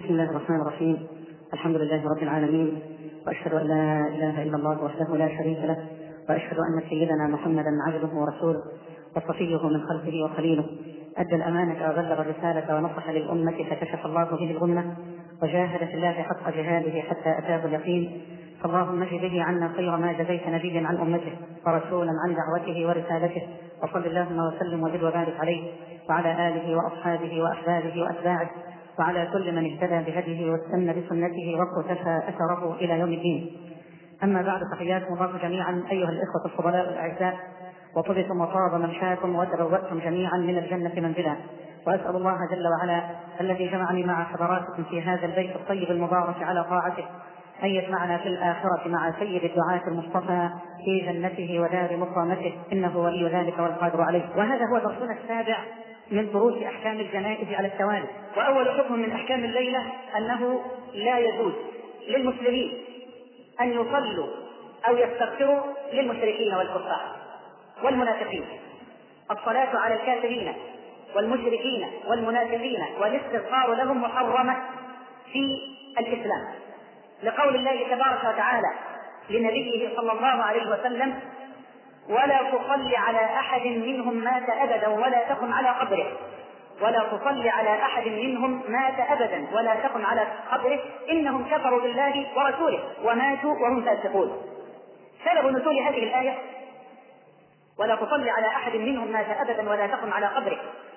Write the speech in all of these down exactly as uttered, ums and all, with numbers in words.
بسم الله الرحمن الرحيم. الحمد لله رب العالمين، وأشهد أن لا إله إلا الله وحده لا شريك له، وأشهد أن سيدنا محمدا عبده ورسوله وصفيه من خلقه وخليله، أدى الأمانة وبلغ الرسالة ونصح للأمة فكشف الله به الغمة وجاهد في الله حق جهاده حتى أتاه اليقين. فاللهم اجز به عنا خير ما جزيت نبيا عن أمته ورسولا عن دعوته ورسالته، وصل اللهم وسلم وزد وبارك عليه وعلى آله وأصحابه وأحبابه وأتباعه وعلى كل من اهتدى بهديه واستنى بسنته واقتفى أثره إلى يوم الدين. أما بعد، فحياكم الله جميعا أيها الإخوة الفضلاء الأعزاء، وطبتم وطاب ممشاكم وتبوأتم جميعا من الجنة منزلا. وأسأل الله جل وعلا الذي جمعني مع حضراتكم في هذا البيت الطيب المبارك على طاعته أن يجمعنا في الآخرة مع سيد الدعاة المصطفى في جنته ودار مقامته، إنه ولي ذلك والقادر عليه. وهذا هو درسنا السابع من دروس أحكام الجنائز على التوالي. وأول حكم من أحكام الليلة أنه لا يجوز للمسلمين أن يصلوا أو يستغفروا للمشركين والكفار والمنافقين. الصلاة على الكافرين والمشركين والمنافقين والاستغفار لهم محرمة في الإسلام، لقول الله تبارك وتعالى لنبيه صلى الله عليه وسلم: ولا تصل على أحد منهم مات أبدا ولا تقم على قبره. ولا تصل على أحد منهم مات أبدا ولا تقم على قبره إنهم كفروا بالله ورسوله وماتوا وهم فاسقون. سبب نزول هذه الآية ولا تصل على أحد منهم مات أبدا ولا تقم على قبره،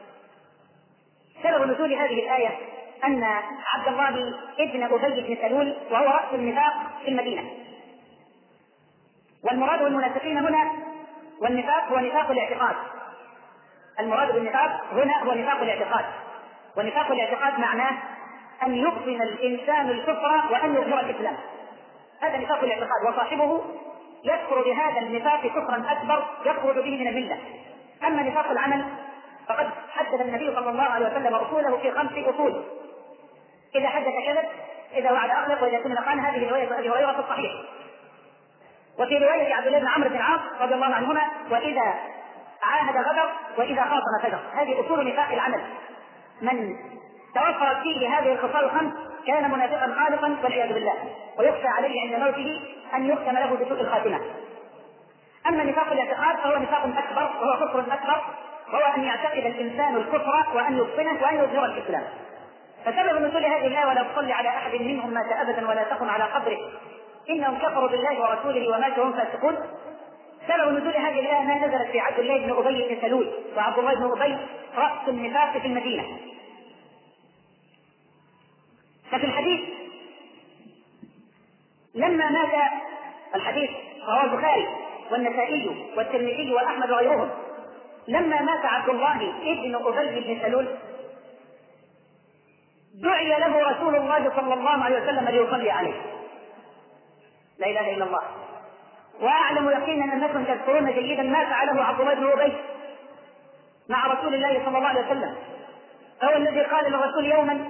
سبب نزول هذه الآية أن عبد الله ابن أبي بن سلول وهو رأس النفاق في المدينة، والمراد بالمنافقين هنا والنفاق هو نفاق الاعتقاد. المراد بالنفاق هنا هو نفاق الاعتقاد، ونفاق الاعتقاد معناه أن يبطن الإنسان الكفر وأن يظهر الإسلام. هذا نفاق الاعتقاد، وصاحبه يكفر بهذا النفاق كفرا أكبر يخرج به من الملة. أما نفاق العمل فقد حدد النبي صلى الله عليه وسلم أصوله في خمس أصول: إذا حدث كذب، إذا وعد أخلف، وإذا كن خان. هذه رواية أبي هريرة في الصحيح. وفي رواية عبد الله بن عمرو بن العاص رضي الله عنهما: وإذا عاهد غدر وإذا خاصم فجر. هذه أصول نفاق العمل. من توفرت فيه هذه الخصال الخمس كان منافقا خالصا والعياذ بالله، ويخشى عليه عند موته أن يختم له بسوء الخاتمة. أما نفاق الاعتقاد فهو نفاق أكبر وهو كفر أكبر، وهو أن يعتقد الإنسان الكفر وأن يبطنه وأن يظهر الإسلام. فسبب نزول هذه الآية: ولا تصل على أحد منهم مات أبدا ولا تقم على قبره إنهم كفروا بالله ورسوله وماتوا وهم فاسقون. سبب نزول هذه الآية ما نزلت في عبد الله بن أبي بن سلول، وعبد الله بن أبي رأس النفاق في المدينة. ففي الحديث لما مات، الحديث رواه البخاري والنسائي والترمذي وأحمد وغيرهم، لما مات عبد الله ابن أبي بن سلول دعي له رسول الله صلى الله عليه وسلم ليصلي عليه. لا إله إلا الله. وأعلم يقينا أنكم تذكرون جيدا ما فعله عبد الله بن أبي مع رسول الله صلى الله عليه وسلم. هو الذي قال للرسول يوما: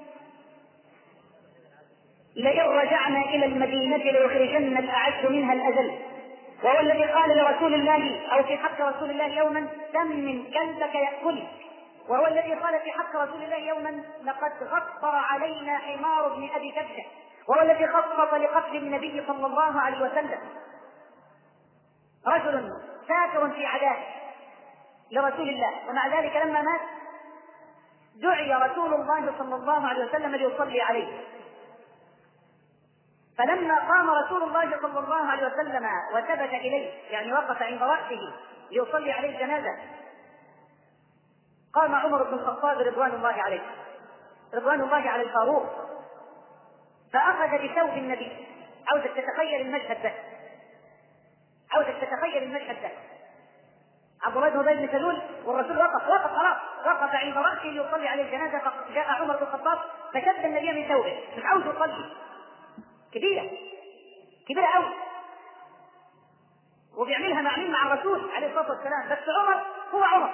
لئن رجعنا إلى المدينة ليخرجن الأعز منها الأذل. وهو الذي قال لرسول الله أو في حق رسول الله يوما: سمن كلبك يأكلك. وهو الذي قال في حق رسول الله يوما: لقد غفر علينا حمار ابن أبي كبشة. وهو الذي خطط لقتل النبي صلى الله عليه وسلم. رجل ساكر في عداء لرسول الله، ومع ذلك لما مات دعي رسول الله صلى الله عليه وسلم ليصلي عليه. فلما قام رسول الله صلى الله عليه وسلم وثبت إليه، يعني وقف عند رأسه ليصلي عليه الجنازة، قام عمر بن الخطاب رضوان الله عليه رضوان الله على الفاروق فأخذ بثوب النبي. عاوزك تتخيل المشهد ده، عاوزك تتخيل المشهد ده. عبد الله بن أبي بن سلول والرسول وقف وقف خلاص وقف عند رأسه ليصلي عليه الجنازة، فجاء عمر بن الخطاب فشد النبي من ثوبه، مش عاوز يصلي، كبيرة كبيرة أوي، وبيعملها مع مين؟ مع الرسول عليه الصلاة والسلام. بس عمر هو عمر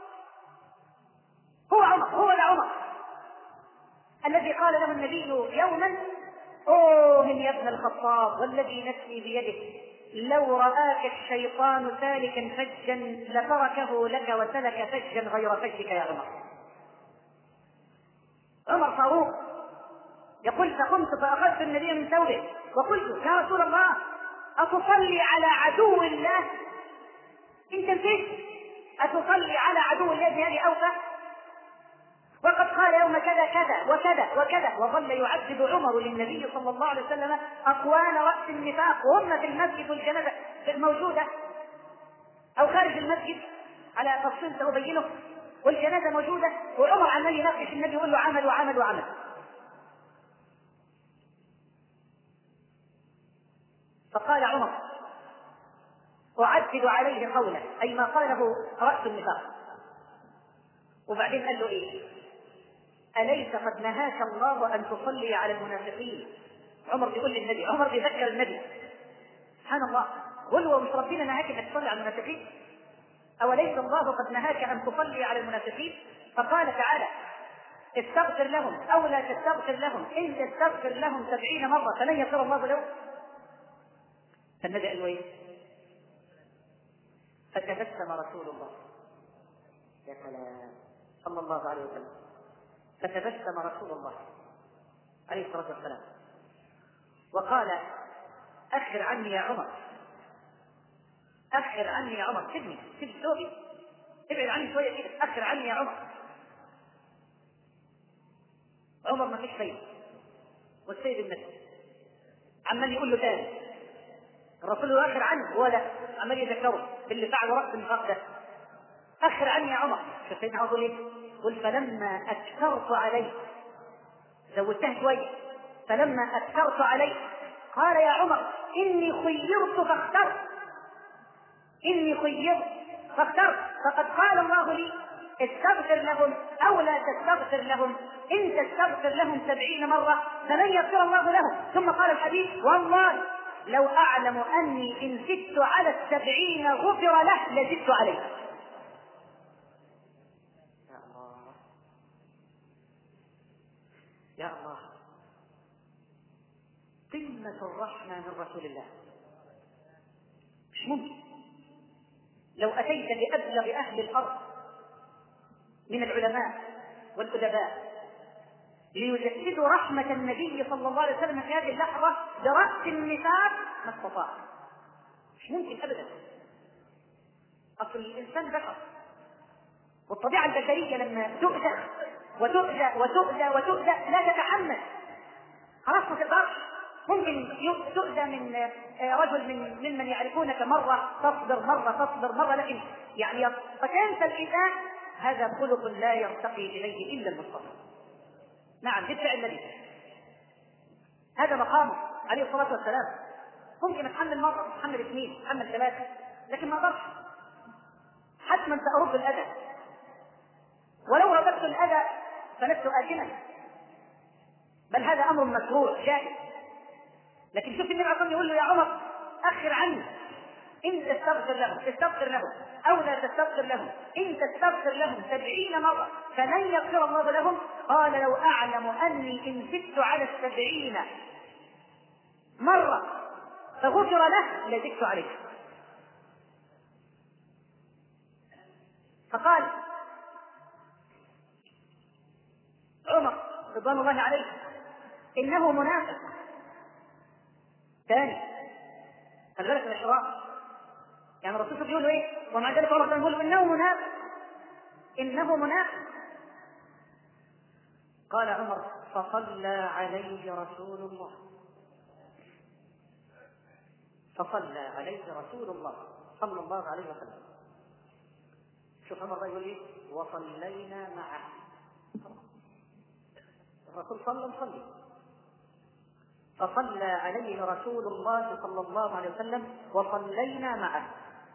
هو عمر هو ده عمر الذي قال له النبي يوما: أوه يا ابن الخطاب والذي نفسي بيده لو رآك الشيطان سالكا فجا لتركه لك وسلك فجا غير فجك يا عمر. عمر فاروق يقول فقمت فأخذت النبي من ثوبه وقلت يا رسول الله أتصلي على عدو الله؟ انت نسيت أتصلي على عدو الله بهذه أوفى؟ وقد قال يوم كذا كذا وكذا وكذا، وظل يعذب عمر للنبي صلى الله عليه وسلم أقوال رأس النفاق وهم في المسجد والجنازة موجودة أو خارج المسجد على تفصيل سأبينه، والجنازة موجودة وعمر عمال يناقش النبي يقول له عمل وعمل وعمل. فقال عمر أعدد عليه قولا، أي ما قاله رأس النفاق. وبعدين قال له إيه؟ أليس قد نهاك الله أن تصلي على المنافقين؟ عمر بيقول للنبي، عمر بيذكر النبي، سبحان الله، قل له مش ربنا نهاك أنك تصلي على المنافقين؟ أوليس الله قد نهاك أن تصلي على المنافقين؟ فقال تعالى استغفر لهم أو لا تستغفر لهم، إن تستغفر لهم سبعين مرة فلن يغفر الله لهم. فالنبي قال له إيه؟ فتبسم رسول الله، يا سلام، صلى الله عليه وسلم، فتبسم رسول الله عليه الصلاة والسلام وقال أخر عني يا عمر، أخر عني يا عمر، سيبني سيب ثوبي، ابعد عني شوية كده، أخر عني يا عمر. عمر ما فيش فايدة، والسيد النبي عمال يقول له تاني، الرسول له آخر عني، هو لا عمال يذكره باللي فعل رأس النفاق ده، أخر عني يا عمر. شوف سيدنا عمر ايه؟ قل فلما أكثرت عليه، زودتها شوية، فلما أكثرت عليه قال يا عمر إني خيرت فاخترت، إني خيرت فاخترت، فقد قال الله لي استغفر لهم أو لا تستغفر لهم، إن تستغفر لهم سبعين مرة فلن يغفر الله لهم. ثم قال الحديث والله لو أعلم أني إن زدت على السبعين غفر له لزدت عليه. يا الله يا الله، قمة الرحمة من رسول الله. مش ممكن لو أتيت لأبلغ أهل الأرض من العلماء والأدباء ليجسدوا رحمة النبي صلى الله عليه وسلم في هذه اللحظة برأس النفاق ما استطاع. مش ممكن أبدا. أصل الإنسان بشر، والطبيعة البشرية لما تؤذى وتؤذى وتؤذى وتؤذى لا تتحمل، خلاص ما تقدرش. ممكن تؤذى من رجل من ممن يعرفونك مرة تصبر مرة تصبر مرة، لكن يعني فتنسى الإيذاء، هذا خلق لا يرتقي إليه إلا المصطفى. نعم بالفعل الذي هذا مقامه عليه الصلاة والسلام. ممكن أتحمل مرة، أتحمل اثنين، أتحمل ثلاثة، لكن ما أقدرش. حتما سأرد الأذى، ولو رددت الأذى فلست آثما، بل هذا أمر مشروع جائز. لكن شوف النبي عليه الصلاة والسلام يقول له يا عمر أخر عني، إن تستغفر لهم استغفر لهم أو لا تستغفر لهم، إن تستغفر لهم سبعين مرة فلن يغفر الله لهم. قال لو أعلم أني إن زدت على السبعين مرة فغفر له لزدت عليه. فقال عمر رضوان الله عليه إنه منافق. ثاني خلي بالك من الحوار، يعني الرسول بيقول له ايه ومع ذلك عمر يقول له انه منافق، انه منافق. قال عمر فصلى عليه رسول الله، فصلى عليه رسول الله صلى الله عليه وسلم. شوف عمر يقول ايه وصلينا معه، الرسول صلى نصلي، فصلى عليه رسول الله صلى الله عليه وسلم وصلينا معه،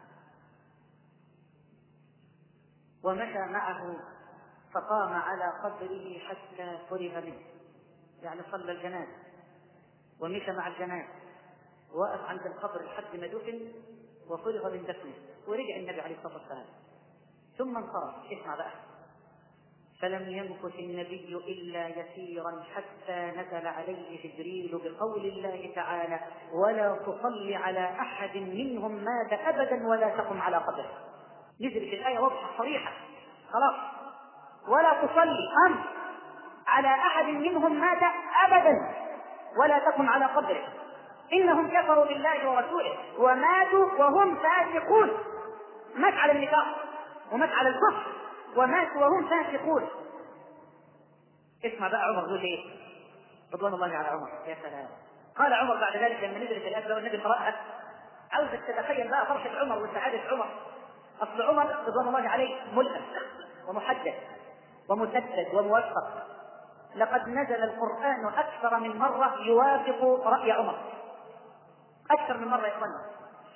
ومشى معه فقام على قبره حتى فرغ منه، يعني صلى الجنازة ومشى مع الجنازة، وقف عند القبر لحد ما دفن وفرغ من دفنه، ورجع النبي عليه الصلاة والسلام ثم انصرف. اسمع بقى، فلم يمكث النبي إلا يسيرا حتى نزل عليه جبريل بقول الله تعالى ولا تصلي على أحد منهم مات أبدا ولا تقم على قبره. نزلت الآية واضحة صريحة، خلاص ولا تصلي أمر على أحد منهم مات أبدا ولا تقم على قدره، إنهم كفروا بالله ورسوله وماتوا وهم فاسقون. مات على النفاق ومات على الكفر وماتوا وهم فاسقون. اسمع بقى عمر يقول ايه رضوان الله على عمر. يا سلام. قال عمر بعد ذلك لما نزلت الآية والنبي قرأها، عاوزك تتخيل بقى فرحة عمر وسعادة عمر. أصل عمر رضوان الله عليه ملهم ومحدث ومسدد وموفق. لقد نزل القرآن أكثر من مرة يوافق رأي عمر، أكثر من مرة يا إخوانا.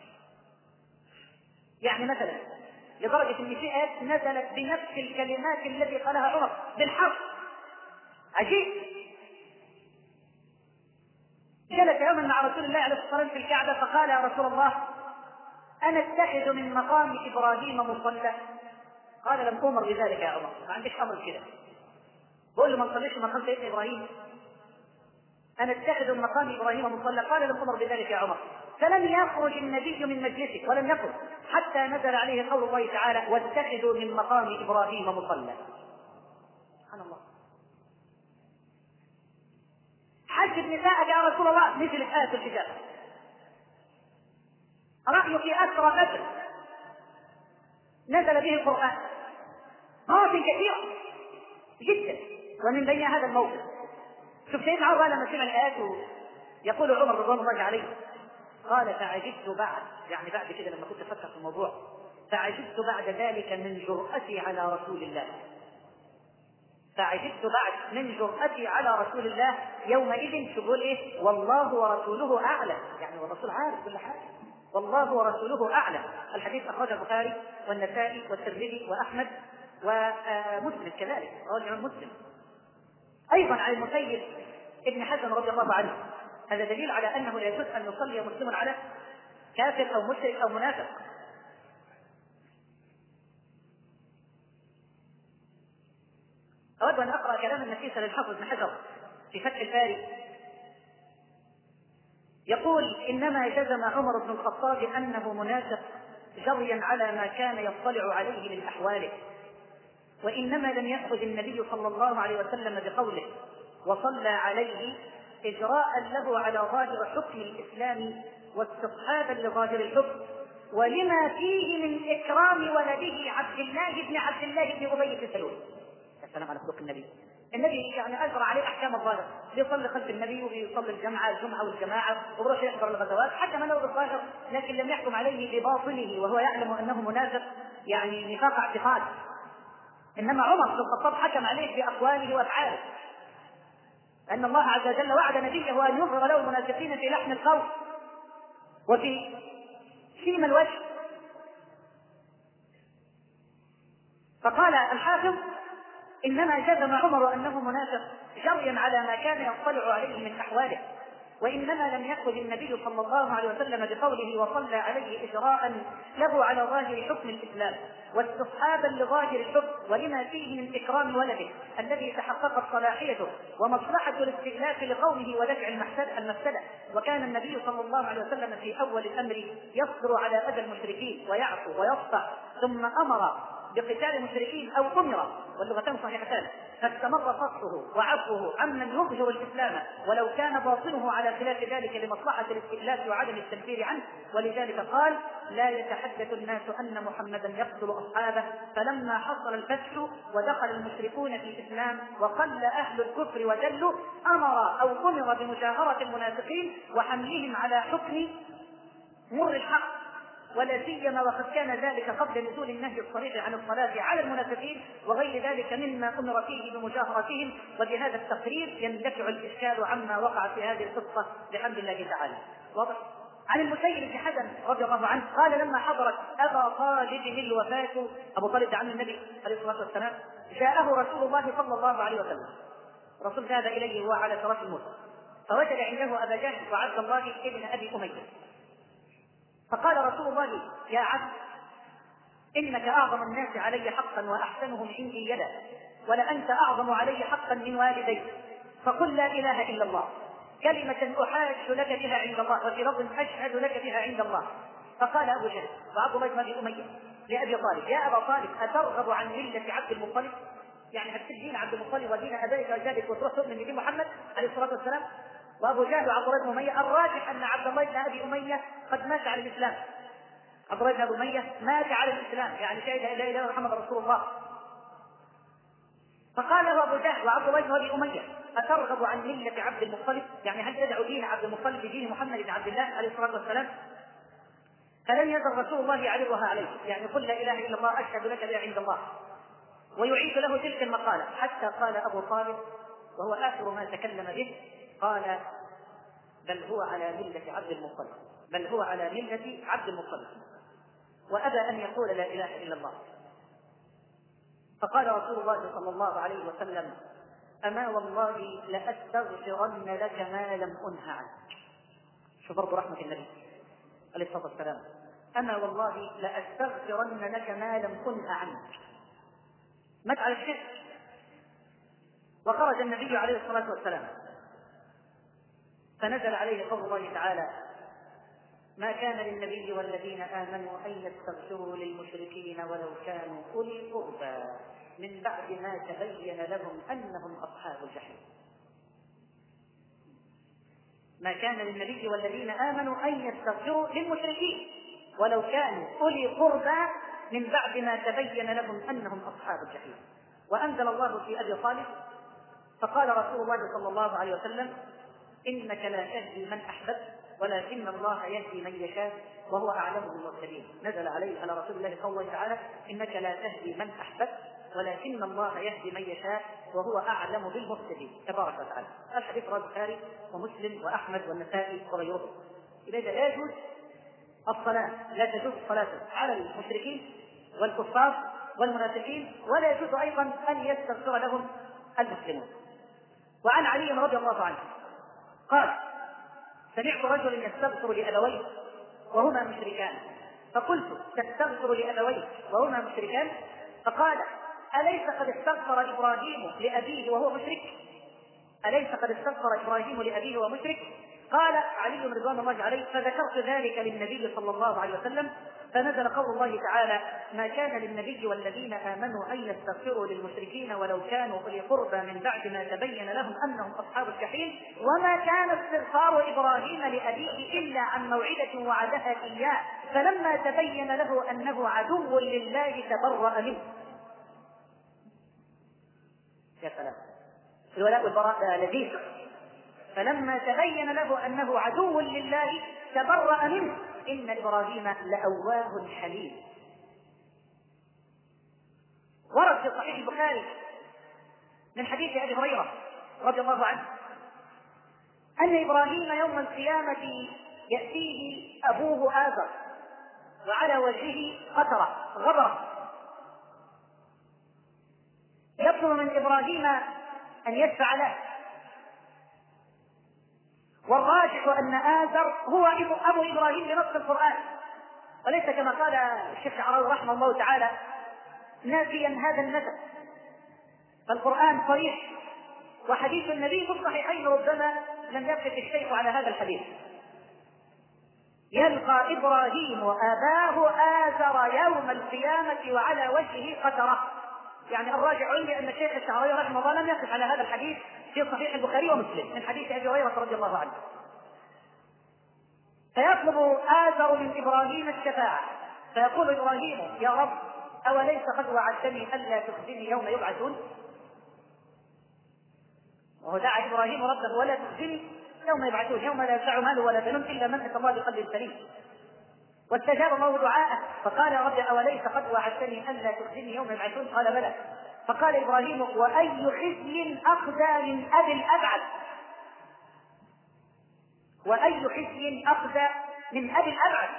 يعني مثلا لدرجة أن في آيات نزلت بنفس الكلمات التي قالها عمر بالحرف. عجيب. جلس يوما مع رسول الله عليه الصلاة والسلام في الكعبة فقال يا رسول الله أنا اتخذ من مقام إبراهيم مصلى؟ قال لم أمر بذلك يا عمر، ما عنديش أمر كده. بقول له ما نصليش مقام سيدنا إبراهيم؟ أنا اتخذ من مقام إبراهيم مصلى؟ قال لم أمر بذلك يا عمر. فلم يخرج النبي من مجلسه ولم يخرج حتى نزل عليه قول الله تعالى واتخذوا من مقام إبراهيم مصلى. سبحان الله. حجب نساءك يا رسول الله، نزلت آية الحجاب. رأيك أسرى بدر، نزل به القرآن. مواطن كثيرة جدا، ومن بين هذا الموقف شوف سيدنا عمر لما سمع الآيات يقول عمر رضوان الله عليه قال فعجبت بعد، يعني بعد كده لما كنت أفكر في الموضوع، فعجبت بعد ذلك من جرأتي على رسول الله. فعجبت بعد من جرأتي على رسول الله يومئذ. تقول ايه؟ والله ورسوله أعلم، يعني والرسول عارف كل حاجة. والله ورسوله أعلم. الحديث أخرجه البخاري والنسائي والترمذي وأحمد ومسلم كذلك، رواه الإمام مسلم. أيضا عن المسيب ابن حزم رضي الله عنه. هذا دليل على أنه لا يجوز أن يصلي مسلم على كافر أو مشرك أو منافق. أود أن أقرأ كلام النفيس للحافظ بن حجر في فتح الباري. يقول إنما جزم عمر بن الخطاب أنه منافق جريا على ما كان يطلع عليه من أحواله، وإنما لم يأخذ النبي صلى الله عليه وسلم بقوله وصلى عليه إجراء له على ظاهر حكم الإسلام واستصحابا لظاهر الحكم، ولما فيه من إكرام ولده عبد الله بن عبد الله بن أبي بن سلول. السلام على خلق النبي. النبي يعني أجرى عليه أحكام الظاهر، بيصلي خلف النبي وبيصلي الجمعة الجمعة والجماعة وبروح يحضر الغزوات حتى من هو بالظاهر، لكن لم يحكم عليه بباطنه وهو يعلم أنه منافق، يعني نفاق اعتقاد. إنما عمر بن الخطاب حكم عليه بأقواله وأفعاله، أن الله عز وجل وعد نبيه أن يظهر له المنافقين في لحم القول وفي شيم الوجه. فقال الحافظ إنما جزم عمر أنه منافق جريا على ما كان يطلع عليه من أحواله، وإنما لم يأخذ النبي صلى الله عليه وسلم بقوله وصلى عليه إجراء له على ظاهر حكم الإسلام واستصحابا لظاهر الحكم، ولما فيه من إكرام ولده الذي تحققت صلاحيته ومصلحة الاستئلاف لقومه ودفع المفسدة. وكان النبي صلى الله عليه وسلم في أول الأمر يصبر على أذى المشركين ويعفو ويصفح، ثم أمر بقتال المشركين أو أمر، واللغتان صحيحتان، فاستمر صفحه وعفوه عمن يظهر الإسلام ولو كان باطنه على خلاف ذلك لمصلحة الاستئلاف وعدم التنفير عنه. ولذلك قال لا يتحدث الناس أن محمدا يقتل أصحابه، فلما حصل الفتح ودخل المشركون في الإسلام وقل أهل الكفر وجلوا أمر أو أمر بمجاهرة المنافقين وحملهم على حكم مر الحق، ولا سيما وقد كان ذلك قبل نزول النهي الصريح عن الصلاة على المنافقين وغير ذلك مما أمر فيه بمجاهرتهم. وبهذا التقرير يندفع الإشكال عما وقع في هذه القصة بحمد الله تعالى. واضح؟ عن المسيب بن حزم رضي الله عنه قال لما حضرت أبا طالب الوفاة، أبو طالب عم النبي عليه الصلاة والسلام، جاءه رسول الله صلى الله عليه وسلم. رسول ذهب إليه وهو على فراش الموت، فوجد عنده أبا جهل وعبد الله ابن أبي أمية، فقال رسول الله يا عبد إنك أعظم الناس علي حقا وأحسنهم عندي يدا، ولأنت أعظم علي حقا من والديك، فقل لا إله إلا الله كلمة أحاج لك بها عند الله، وفي لفظ أشهد لك بها عند الله. فقال أبو جهل وعبد الله بن أبي أمية لأبي طالب يا أبا طالب أترغب عن ملة عبد المطلب؟ يعني هتسيب دين عبد المطلب ودين ابائك واجدادك وتروح تؤمن بدين محمد عليه الصلاه والسلام؟ وابو جهل وعبد الله بن اميه، الراجح ان عبد الله بن ابي اميه قد مات على الاسلام. عبد الله بن ابي اميه مات على الاسلام، يعني شهد لا اله الا الله محمد رسول الله. فقال له ابو جهل وعبد الله بن ابي اميه: اترغب عن مله عبد المطلب؟ يعني هل تدعو دين عبد المطلب بدين محمد بن عبد الله عليه الصلاه والسلام؟ فلم يزل رسول الله يعرضها عليه، يعني قل لا اله الا الله اشهد لك بها عند الله، ويعيد له تلك المقاله، حتى قال ابو طالب وهو اخر ما تكلم به، قال: بل هو على مله عبد المطلب، بل هو على مله عبد المطلب، وابى ان يقول لا اله الا الله. فقال رسول الله صلى الله عليه وسلم: اما والله لاستغفرن لك ما لم انه عنك. شوف برضه رحمه النبي عليه الصلاه والسلام: اما والله لاستغفرن لك ما لم انه عنك. مات على الشرك. وخرج النبي عليه الصلاه والسلام فنزل عليه قول الله تعالى: ما كان للنبي والذين آمنوا أن يستغفروا للمشركين ولو كانوا أولي قربى من بعد ما تبين لهم أنهم أصحاب الجحيم. ما كان للنبي والذين آمنوا أن يستغفروا للمشركين ولو كانوا أولي قربى من بعد ما تبين لهم أنهم أصحاب الجحيم. وأنزل الله في أبي طالب فقال رسول الله صلى الله عليه وسلم: إنك لا تهدي من أحببت ولكن الله يهدي من يشاء وهو أعلم بالمهتدين. نزل عليه على رسول الله قول الله تعالى: إنك لا تهدي من أحببت ولكن الله يهدي من يشاء وهو أعلم بالمهتدين تبارك وتعالى. الحديث رواه البخاري ومسلم وأحمد والنسائي وغيرهم. إذا لا يجوز الصلاة، لا تجوز الصلاة على المشركين والكفار والمنافقين، ولا يجوز أيضا أن يستغفر لهم المسلمون. وعن علي رضي الله عنه قال: سمعت رجلا يستغفر لأبويه وهما مشركان، فقلت: تستغفر لأبويه وهما مشركان؟ فقال: أليس قد استغفر إبراهيم لأبيه وهو مشرك؟ أليس قد استغفر إبراهيم لأبيه وهو مشرك؟ قال علي رضوان الله عليه: فذكرت ذلك للنبي صلى الله عليه وسلم، فنزل قول الله تعالى: ما كان للنبي والذين آمنوا أن يستغفروا للمشركين ولو كانوا أولي قربى من بعد ما تبين لهم أنهم أصحاب الجحيم. وما كان استغفار إبراهيم لأبيه إلا عن موعدة وعدها إياه، فلما تبين له أنه عدو لله تبرأ منه. يا سلام، الولاء والبراء لذيذ. فلما تبين له أنه عدو لله تبرأ منه. إن إبراهيم لأواه حليم. ورد في صحيح البخاري من حديث أبي هريرة رضي الله عنه أن إبراهيم يوم القيامة يأتيه أبوه آزر وعلى وجهه قطرة غبرة، يطلب من إبراهيم أن يدفع له. والراجح أن آزر هو أبو إبراهيم بنص القرآن، وليس كما قال الشيخ الشعراوي رحمه الله تعالى نافيا هذا النسب. فالقرآن صريح، وحديث النبي في الصحيحين ربما لم يقف الشيخ على هذا الحديث: يلقى إبراهيم أباه آزر يوم القيامة وعلى وجهه قطرة. يعني الراجع عندي أن الشيخ الشعراوي رحمه الله لم يقف على هذا الحديث في صحيح البخاري ومسلم من حديث أبي هريرة رضي الله عنه. فيطلب آزر من إبراهيم الشفاعة، فيقول إبراهيم: يا رب، أوليس قد وعدتني ألا تخزني يوم يبعثون؟ وهو دعا إبراهيم ربه: ولا تخزني يوم يبعثون، يوم لا ينفع مال ولا بنون إلا من أتى الله بقلب سليم. واستجاب الله دعاءه فقال: يا رب، أوليس قد وعدتني ألا تخزني يوم يبعثون؟ قال: بلى. فقال إبراهيم: وأي خزي أخزى من أبي الأبعد؟ وأي خزي أخزى من أبي الأبعد؟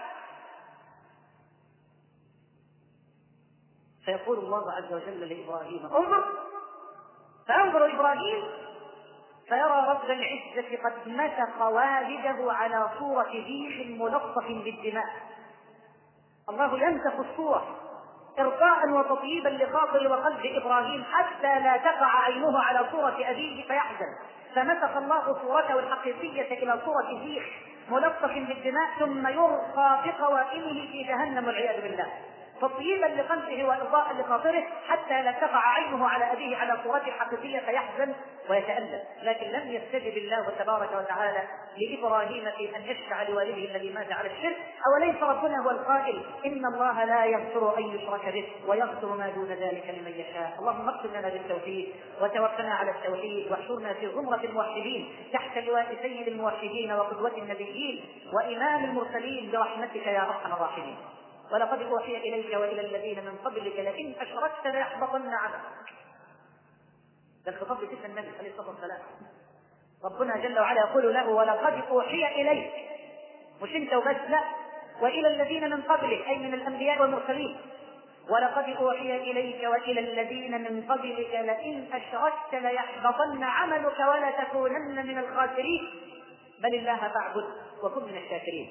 فيقول الله عز وجل لإبراهيم: انظر. فينظر إبراهيم فيرى رب العزة قد مسخ والده على صورة ريح ملطف بالدماء. الله يمسخ الصورة إرقاء وتطييبا لخاطر وقلب إبراهيم حتى لا تقع عينه على صورة أبيه فيحزن، فمسخ الله صورته الحقيقية إلى صورة ريح ملطف بالدماء ثم يرقى بقوائمه في جهنم والعياذ بالله. تطييبا لقلبه وإرضاء لخاطره حتى لا تقع عينه على أبيه على صورته الحقيقية فيحزن ويتألم. لكن لم يستجب الله تبارك وتعالى لإبراهيم في أن يشفع لوالده الذي مات على الشرك. أوليس ربنا هو القائل إن الله لا يغفر أن يشرك به ويغفر ما دون ذلك لمن يشاء؟ اللهم اغفر لنا بالتوحيد وتوفنا على التوحيد واحشرنا في زمرة الموحدين تحت لواء سيد الموحدين وقدوة النبيين وإمام المرسلين برحمتك يا أرحم الراحمين. ولقد أوحي إليك وإلى الذين من قبلك لئن أشركت ليحبطن عملك. ده الخطاب لسيدنا النبي عليه الصلاة والسلام. ربنا جل وعلا يقول له ولقد أوحي إليك، مش انت وبس، لا، وإلى الذين من قبلك أي من الأنبياء والمرسلين. ولقد أوحي إليك وإلى الذين من قبلك لئن أشركت ليحبطن عملك ولا تكونن من الخاسرين بل الله فاعبد وكن من الشاكرين.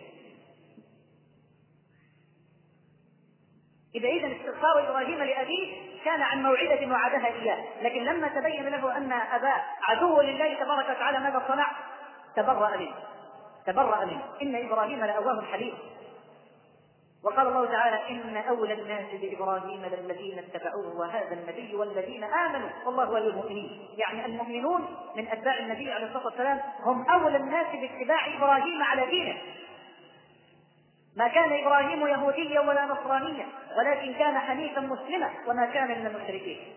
إذا إذن استغفار إبراهيم لأبيه كان عن موعدة وعدها إياه، لكن لما تبين له أن أباه عدو لله تبارك وتعالى ماذا صنع؟ تبرأ منه تبرأ منه إن إبراهيم لأواه حليم. وقال الله تعالى إن أولى الناس بإبراهيم للذين اتبعوه وهذا النبي والذين آمنوا والله ولي المؤمنين. يعني المؤمنون من أتباع النبي عليه الصلاة والسلام هم أولى الناس باتباع إبراهيم على دينه. ما كان إبراهيم يهوديا ولا نصرانيا ولكن كان حنيفا مسلما وما كان من المشركين.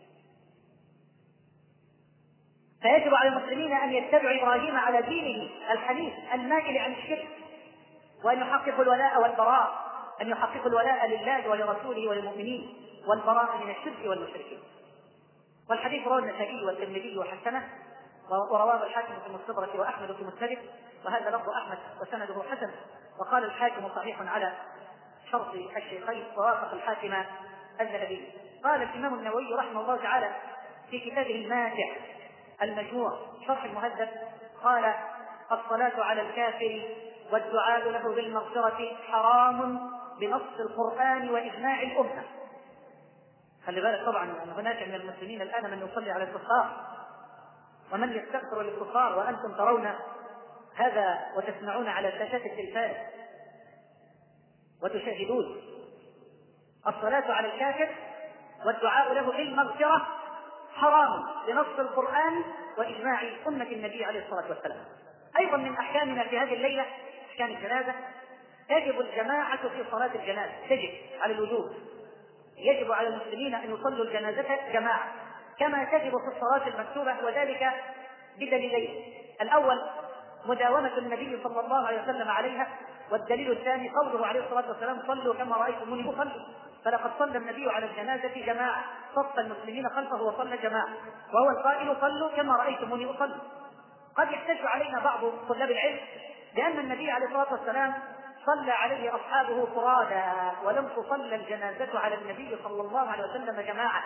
فيجب على المسلمين أن يتبعوا إبراهيم على دينه الحنيف المائل عن الشرك، وأن يحققوا الولاء والبراء، أن يحققوا الولاء لله ولرسوله وللمؤمنين والبراء من الشرك والمشركين. والحديث رواه النسائي والترمذي وحسنه ورواه الحاكم في المستدرك وأحمد في مسنده، وهذا لفظ أحمد وسنده حسن. وقال الحاكم صحيح على شرط الشيخين ووافق الحاكم الذهبي. قال الإمام النووي رحمه الله تعالى في كتابه الماتع المجموع شرح المهذب قال الصلاة على الكافر والدعاء له بالمغفرة حرام بنص القرآن وإجماع الأمة. خلي بالك طبعا أن هناك من المسلمين الآن من يصلي على الكفار ومن يستغفر للكفار وأنتم ترون هذا وتسمعون على شاشات التلفاز وتشاهدون. الصلاة على الكافر والدعاء له بالمغفرة حرام بنص القرآن وإجماع أمة النبي عليه الصلاة والسلام. أيضا من أحكامنا في هذه الليلة أحكام الجنازة، تجب الجماعة في صلاة الجنازة، تجب على الوجوب، يجب على المسلمين أن يصلوا الجنازة جماعة كما تجب في الصلاة المكتوبة، وذلك بدليلين: الأول مداومة النبي صلى الله عليه وسلم عليها، والدليل الثاني قوله عليه الصلاة والسلام صلوا كما رأيتموني أصلي. فلقد صلى النبي على الجنازة جماعة، صف المسلمين خلفه وصلى جماعة، وهو القائل صلوا كما رأيتموني أصلي. قد يحتج علينا بعض طلاب العلم بأن النبي عليه الصلاة والسلام صلى عليه أصحابه فرادا ولم تصلى الجنازة على النبي صلى الله عليه وسلم جماعة،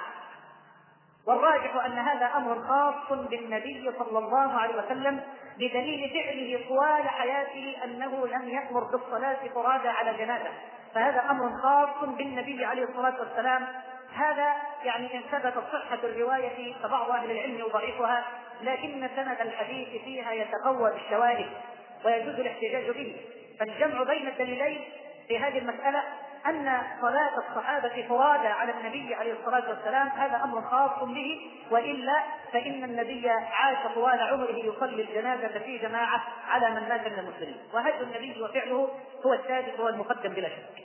والراجح أن هذا أمر خاص بالنبي صلى الله عليه وسلم بدليل فعله طوال حياته أنه لم يأمر بالصلاة فرادى على جنازة، فهذا أمر خاص بالنبي عليه الصلاة والسلام. هذا يعني إن ثبتت صحة الرواية فبعض أهل العلم يضعفها، لكن سند الحديث فيها يتقوى بالشواهد ويجوز الاحتجاج به. فالجمع بين الدليلين في هذه المسألة أن صلاة الصحابة فرادى على النبي عليه الصلاة والسلام هذا أمر خاص به، وإلا فإن النبي عاش طوال عمره يصلي الجنازة في جماعة على من مات من المسلمين، وهدي النبي وفعله هو السادس والمقدم بلا شك.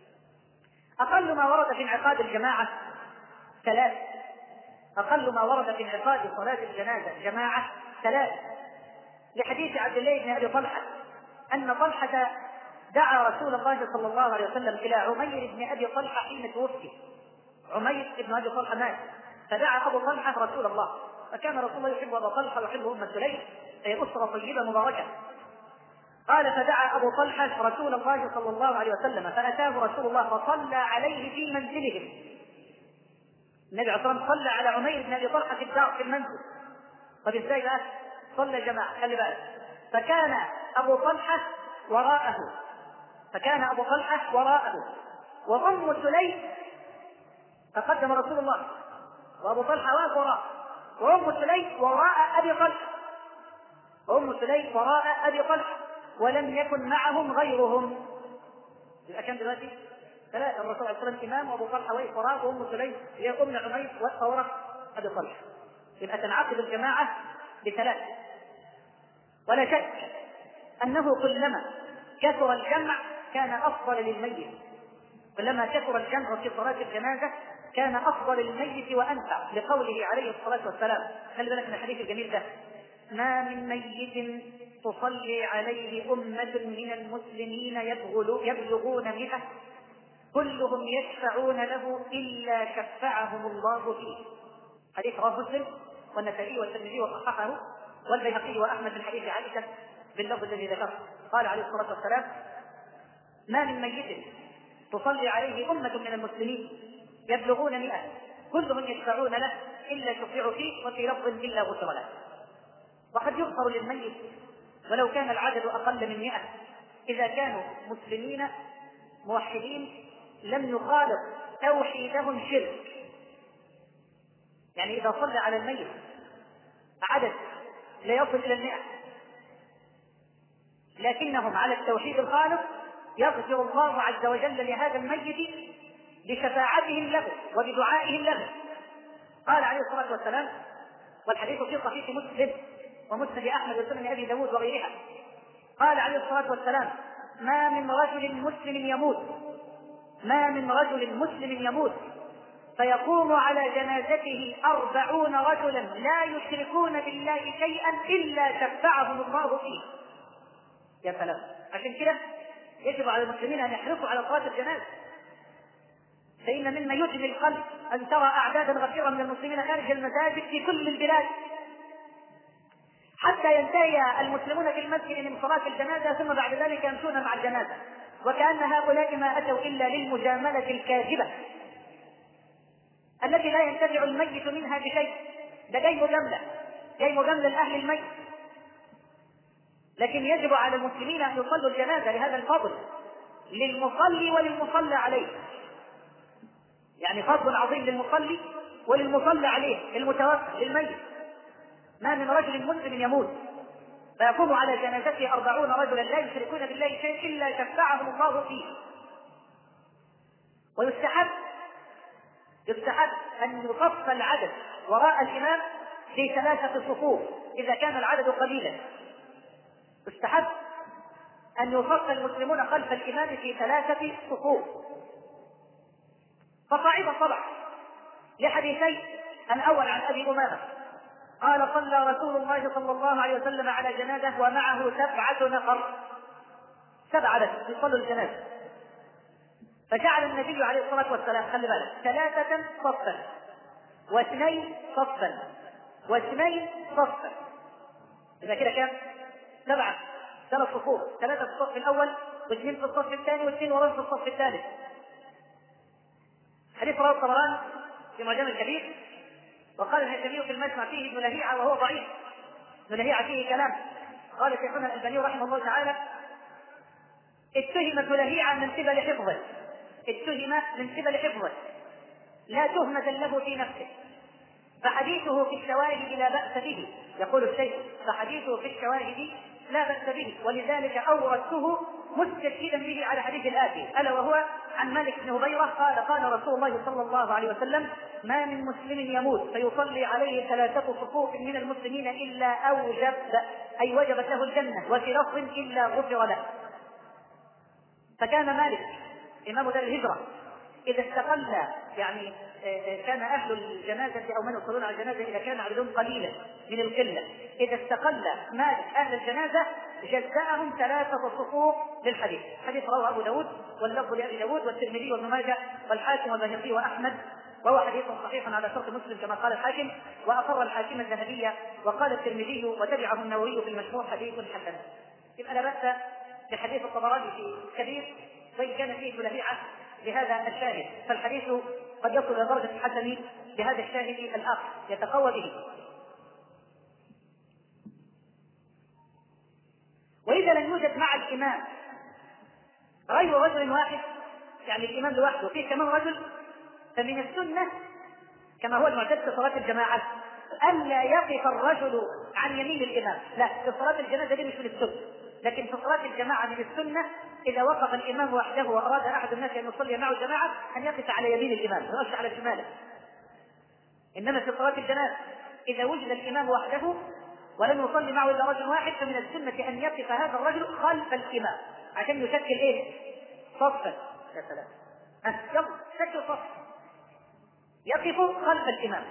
أقل ما ورد في انعقاد الجماعة ثلاث، أقل ما ورد في انعقاد صلاة الجنازة جماعة ثلاث، لحديث عبد الله بن أبي طلحة أن طلحة دعا رسول الله صلى الله عليه وسلم إلى عمير بن أبي طلحة حين توفي. عمير بن أبي طلحة مات، فدعا أبو طلحة رسول الله، فكان رسول الله يحب أبو طلحة ويحب أم سليم، هي أسرة طيبة مباركة. قال فدعا أبو طلحة رسول الله صلى الله عليه وسلم فأتاه رسول الله فصلى عليه في منزلهم. النبي عليه الصلاة والسلام صلى على عمير بن أبي طلحة في الدار في المنزل. طب ازاي بقى؟ صلى جماعة، خلي بالك. فكان أبو طلحة وراءه فكان أبو طلحة وراءه وأم سليم تقدم رسول الله وأبو طلحة واقف وراءه، وأم سليم وراء أبي طلحة وأم سليم وراء أبي طلحة ولم يكن معهم غيرهم. يبقى كم دلوقتي؟ ثلاثة، الرسول عليه الصلاة والسلام إمام، وأبو طلحة وإسراء وأم سليم هي أم عميس وثورة أبي طلحة. يبقى تنعقد الجماعة بثلاث. ولا شك أنه كلما كثر الجمع كان أفضل للميت، كلما كثر الجمع في صلاة الجنازة كان أفضل للميت وأنفع، لقوله عليه الصلاة والسلام، خلي بالك من الحديث الجميل ده: ما من ميت تصلي عليه أمة من المسلمين يبلغون مئة كلهم يشفعون له إلا شفعهم الله فيه. حديث رواه مسلم والنسائي والترمذي وصححه والبيهقي وأحمد من حديث عائشة باللفظ الذي ذكره. قال عليه الصلاة والسلام: ما من ميت تصلي عليه أمة من المسلمين يبلغون مئة كلهم يشفعون له إلا شفعوا فيه، وفي لفظ إلا غفر له. وقد يغفر للميت ولو كان العدد أقل من مئة إذا كانوا مسلمين موحدين لم يخالط توحيدهم شرك. يعني إذا صلى على الميت عدد لا يصل إلى المئة لكنهم على التوحيد الخالص يغفر الله عز وجل لهذا الميت بشفاعتهم له وبدعائهم له. قال عليه الصلاة والسلام، والحديث في صحيح مسلم ومسند أحمد وسنن أبي داود وغيرها، قال عليه الصلاة والسلام: ما من رجل مسلم يموت ما من رجل مسلم يموت فيقوم على جنازته أربعون رجلا لا يشركون بالله شيئا إلا شفعهم الله فيه. يا سلام! عشان كده يجب على المسلمين أن يحرصوا على صلاة الجنازة، فإن مما يجمل القلب أن ترى أعدادا غفيرة من المسلمين خارج المساجد في كل البلاد حتى ينتهي المسلمون في المسجد من صلاة الجنازة، ثم بعد ذلك يمشون مع الجنازة وكأن هؤلاء ما أتوا إلا للمجاملة الكاذبة التي لا ينتفع الميت منها بشيء. ده جاي مجاملة جاي مجاملة لأهل الميت. لكن يجب على المسلمين أن يصلوا الجنازة لهذا الفضل للمصلي وللمصلى عليه، يعني فضل عظيم للمصلي وللمصلى عليه المتوفى للميت. ما من رجل مسلم يموت فيقوم على جنازته أربعون رجلا لا يشركون بالله شيء إلا شفعهم الله فيه. ويستحب يستحب أن يصف العدد وراء الإمام في ثلاثة صفوف إذا كان العدد قليلا. يستحب أن يصف المسلمون خلف الإمام في ثلاثة صفوف فصاعدا طبعا، لحديثين: الأول عن أبي أمامة قال: صلى رسول الله صلى الله عليه وسلم على جنازة ومعه سبعة نفر، سبعة بس يصلوا الجنازة، فجعل النبي عليه الصلاة والسلام، خلي بالك، ثلاثة صفا واثنين صفا واثنين صفا، إذا كده كام؟ سبعة، ثلاث صفوف، ثلاثة في الصف الأول واثنين في الصف الثاني واثنين وراء في الصف الثالث. حديث رواه الطبراني في معجم الكبير، وقال الهيثمي في المجمع فيه ابن لهيعة وهو ضعيف. ابن لهيعة فيه كلام. قال شيخنا الألباني رحمه الله تعالى: اتهم ابن لهيعة من قبل حفظه اتهم من قبل حفظه لا تهمة له في نفسه، فحديثه في الشواهد لا بأس به. يقول الشيخ: فحديثه في الشواهد لا بأس به، ولذلك أوردته مستشهدا به على حديث الآتي، ألا وهو عن مالك بن هبيرة قال: قال رسول الله صلى الله عليه وسلم: ما من مسلم يموت فيصلي عليه ثلاثة صفوف من المسلمين إلا أوجب أي وجبت له الجنة، وفي لفظ إلا غفر له. فكان مالك إمام دار الهجرة إذا استقل، يعني كان أهل الجنازة أو من يصلون على الجنازة إذا كان عددهم قليلا من القلة، إذا استقل مالك أهل الجنازة جزأهم ثلاثة صفوف للحديث. حديث رواه أبو داود واللفظ لأبي داود والترمذي وابن ماجه والحاكم والبيهقي وأحمد، وهو حديث صحيح على شرط مسلم كما قال الحاكم، وأقر الحاكم الذهبية، وقال الترمذي وتبعه النووي في المشهور حديث حسن. يبقى لا بأس بحديث الطبراني في كبير وإن كان فيه ابن لهيعة بهذا الشاهد، فالحديث قد يصل إلى درجة الحسن بهذا الشاهد الآخر يتقوى به. وإذا لم يوجد مع الإمام غير رجل واحد، يعني الإمام لوحده فيه كمان رجل، فمن السنة كما هو المعتاد في صلاة الجماعة أن لا يقف الرجل عن يمين الإمام، لا، في صلاة الجنازة دي مش من السنة، لكن في صلاة الجماعة من السنة إذا وقف الإمام وحده وأراد أحد الناس أن يصلي معه الجماعة أن يقف على يمين الإمام ما يقفش على شماله. إنما في صلاة الجنازة إذا وجد الإمام وحده ولم يصلي معه إلا رجل واحد فمن السنة أن يقف هذا الرجل خلف الإمام عشان يشكل إيه؟ صفا. يا سلام، يلا شكل صف، يقف خلف الإمام.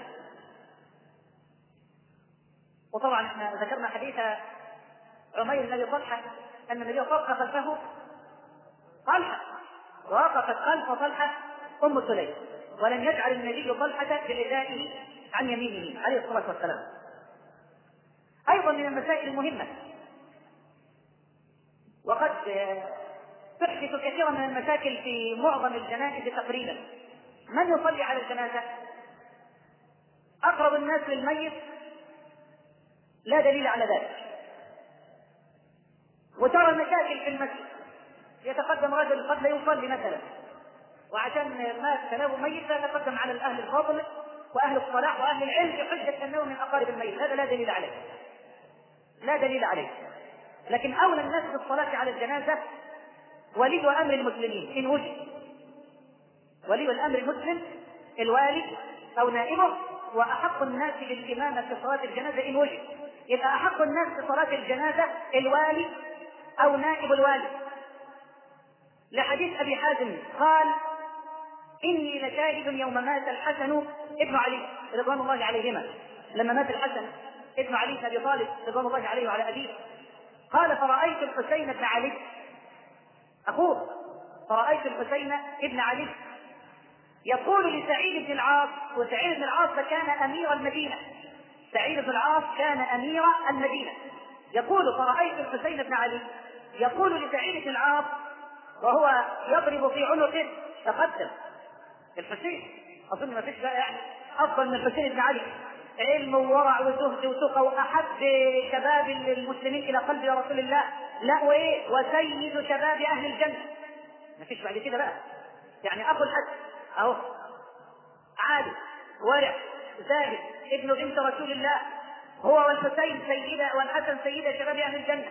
وطبعا احنا ذكرنا حديث عمير بن ابي طلحه ان النبي وقف خلفه طلحه، ووقفت خلف طلحه ام سليم، ولم يجعل النبي طلحه بردائه عن يمينه عليه الصلاه والسلام. ايضا من المسائل المهمه، وقد تحدث كثيرا من المشاكل في معظم الجنائز تقريبا، من يصلي على الجنازه؟ اقرب الناس للميت لا دليل على ذلك. وترى المشاكل في المسجد، يتقدم رجل قد لا يصلي مثلا وعشان مات تناوب ميت فيتقدم على الاهل الفاضل واهل الصلاح واهل العلم بحجه انه من اقارب الميت، هذا لا دليل عليه، لا دليل عليه. لكن اولى الناس بالصلاه على الجنازه ولي امر المسلمين ان وجد، ولي الامر المسلم الوالي او نائبه، واحق الناس بالامامه في صلاه الجنازه ان وجد. يبقى احق الناس في صلاه الجنازه الوالي او نائب الوالي، لحديث ابي حازم قال اني لشاهد يوم مات الحسن ابن علي رضوان الله عليهما، لما مات الحسن ابن علي بن ابي طالب رضوان الله عليه وعلى ابيه، قال فرايت الحسين بن علي اخوه، فرايت الحسين ابن علي يقول لسعيد بن العاص، وسعيد بن العاص كان امير المدينه، سعيد بن العاص كان امير المدينه، يقول فرايت الحسين بن علي يقول لسعيد بن العاص وهو يضرب في عنقه تقدم الحسين، اظن ما فيش بقى يعني افضل من الحسين بن علي، علم وورع وزهد وتقى واحب شباب المسلمين الى قلب رسول الله، لا وايه وسيد شباب اهل الجنه، ما فيش بعد كده بقى، يعني اخو الحسن اهو عادل ورع زاهد ابن بنت رسول الله، هو والحسين سيدة والحسن سيدة شباب اهل الجنه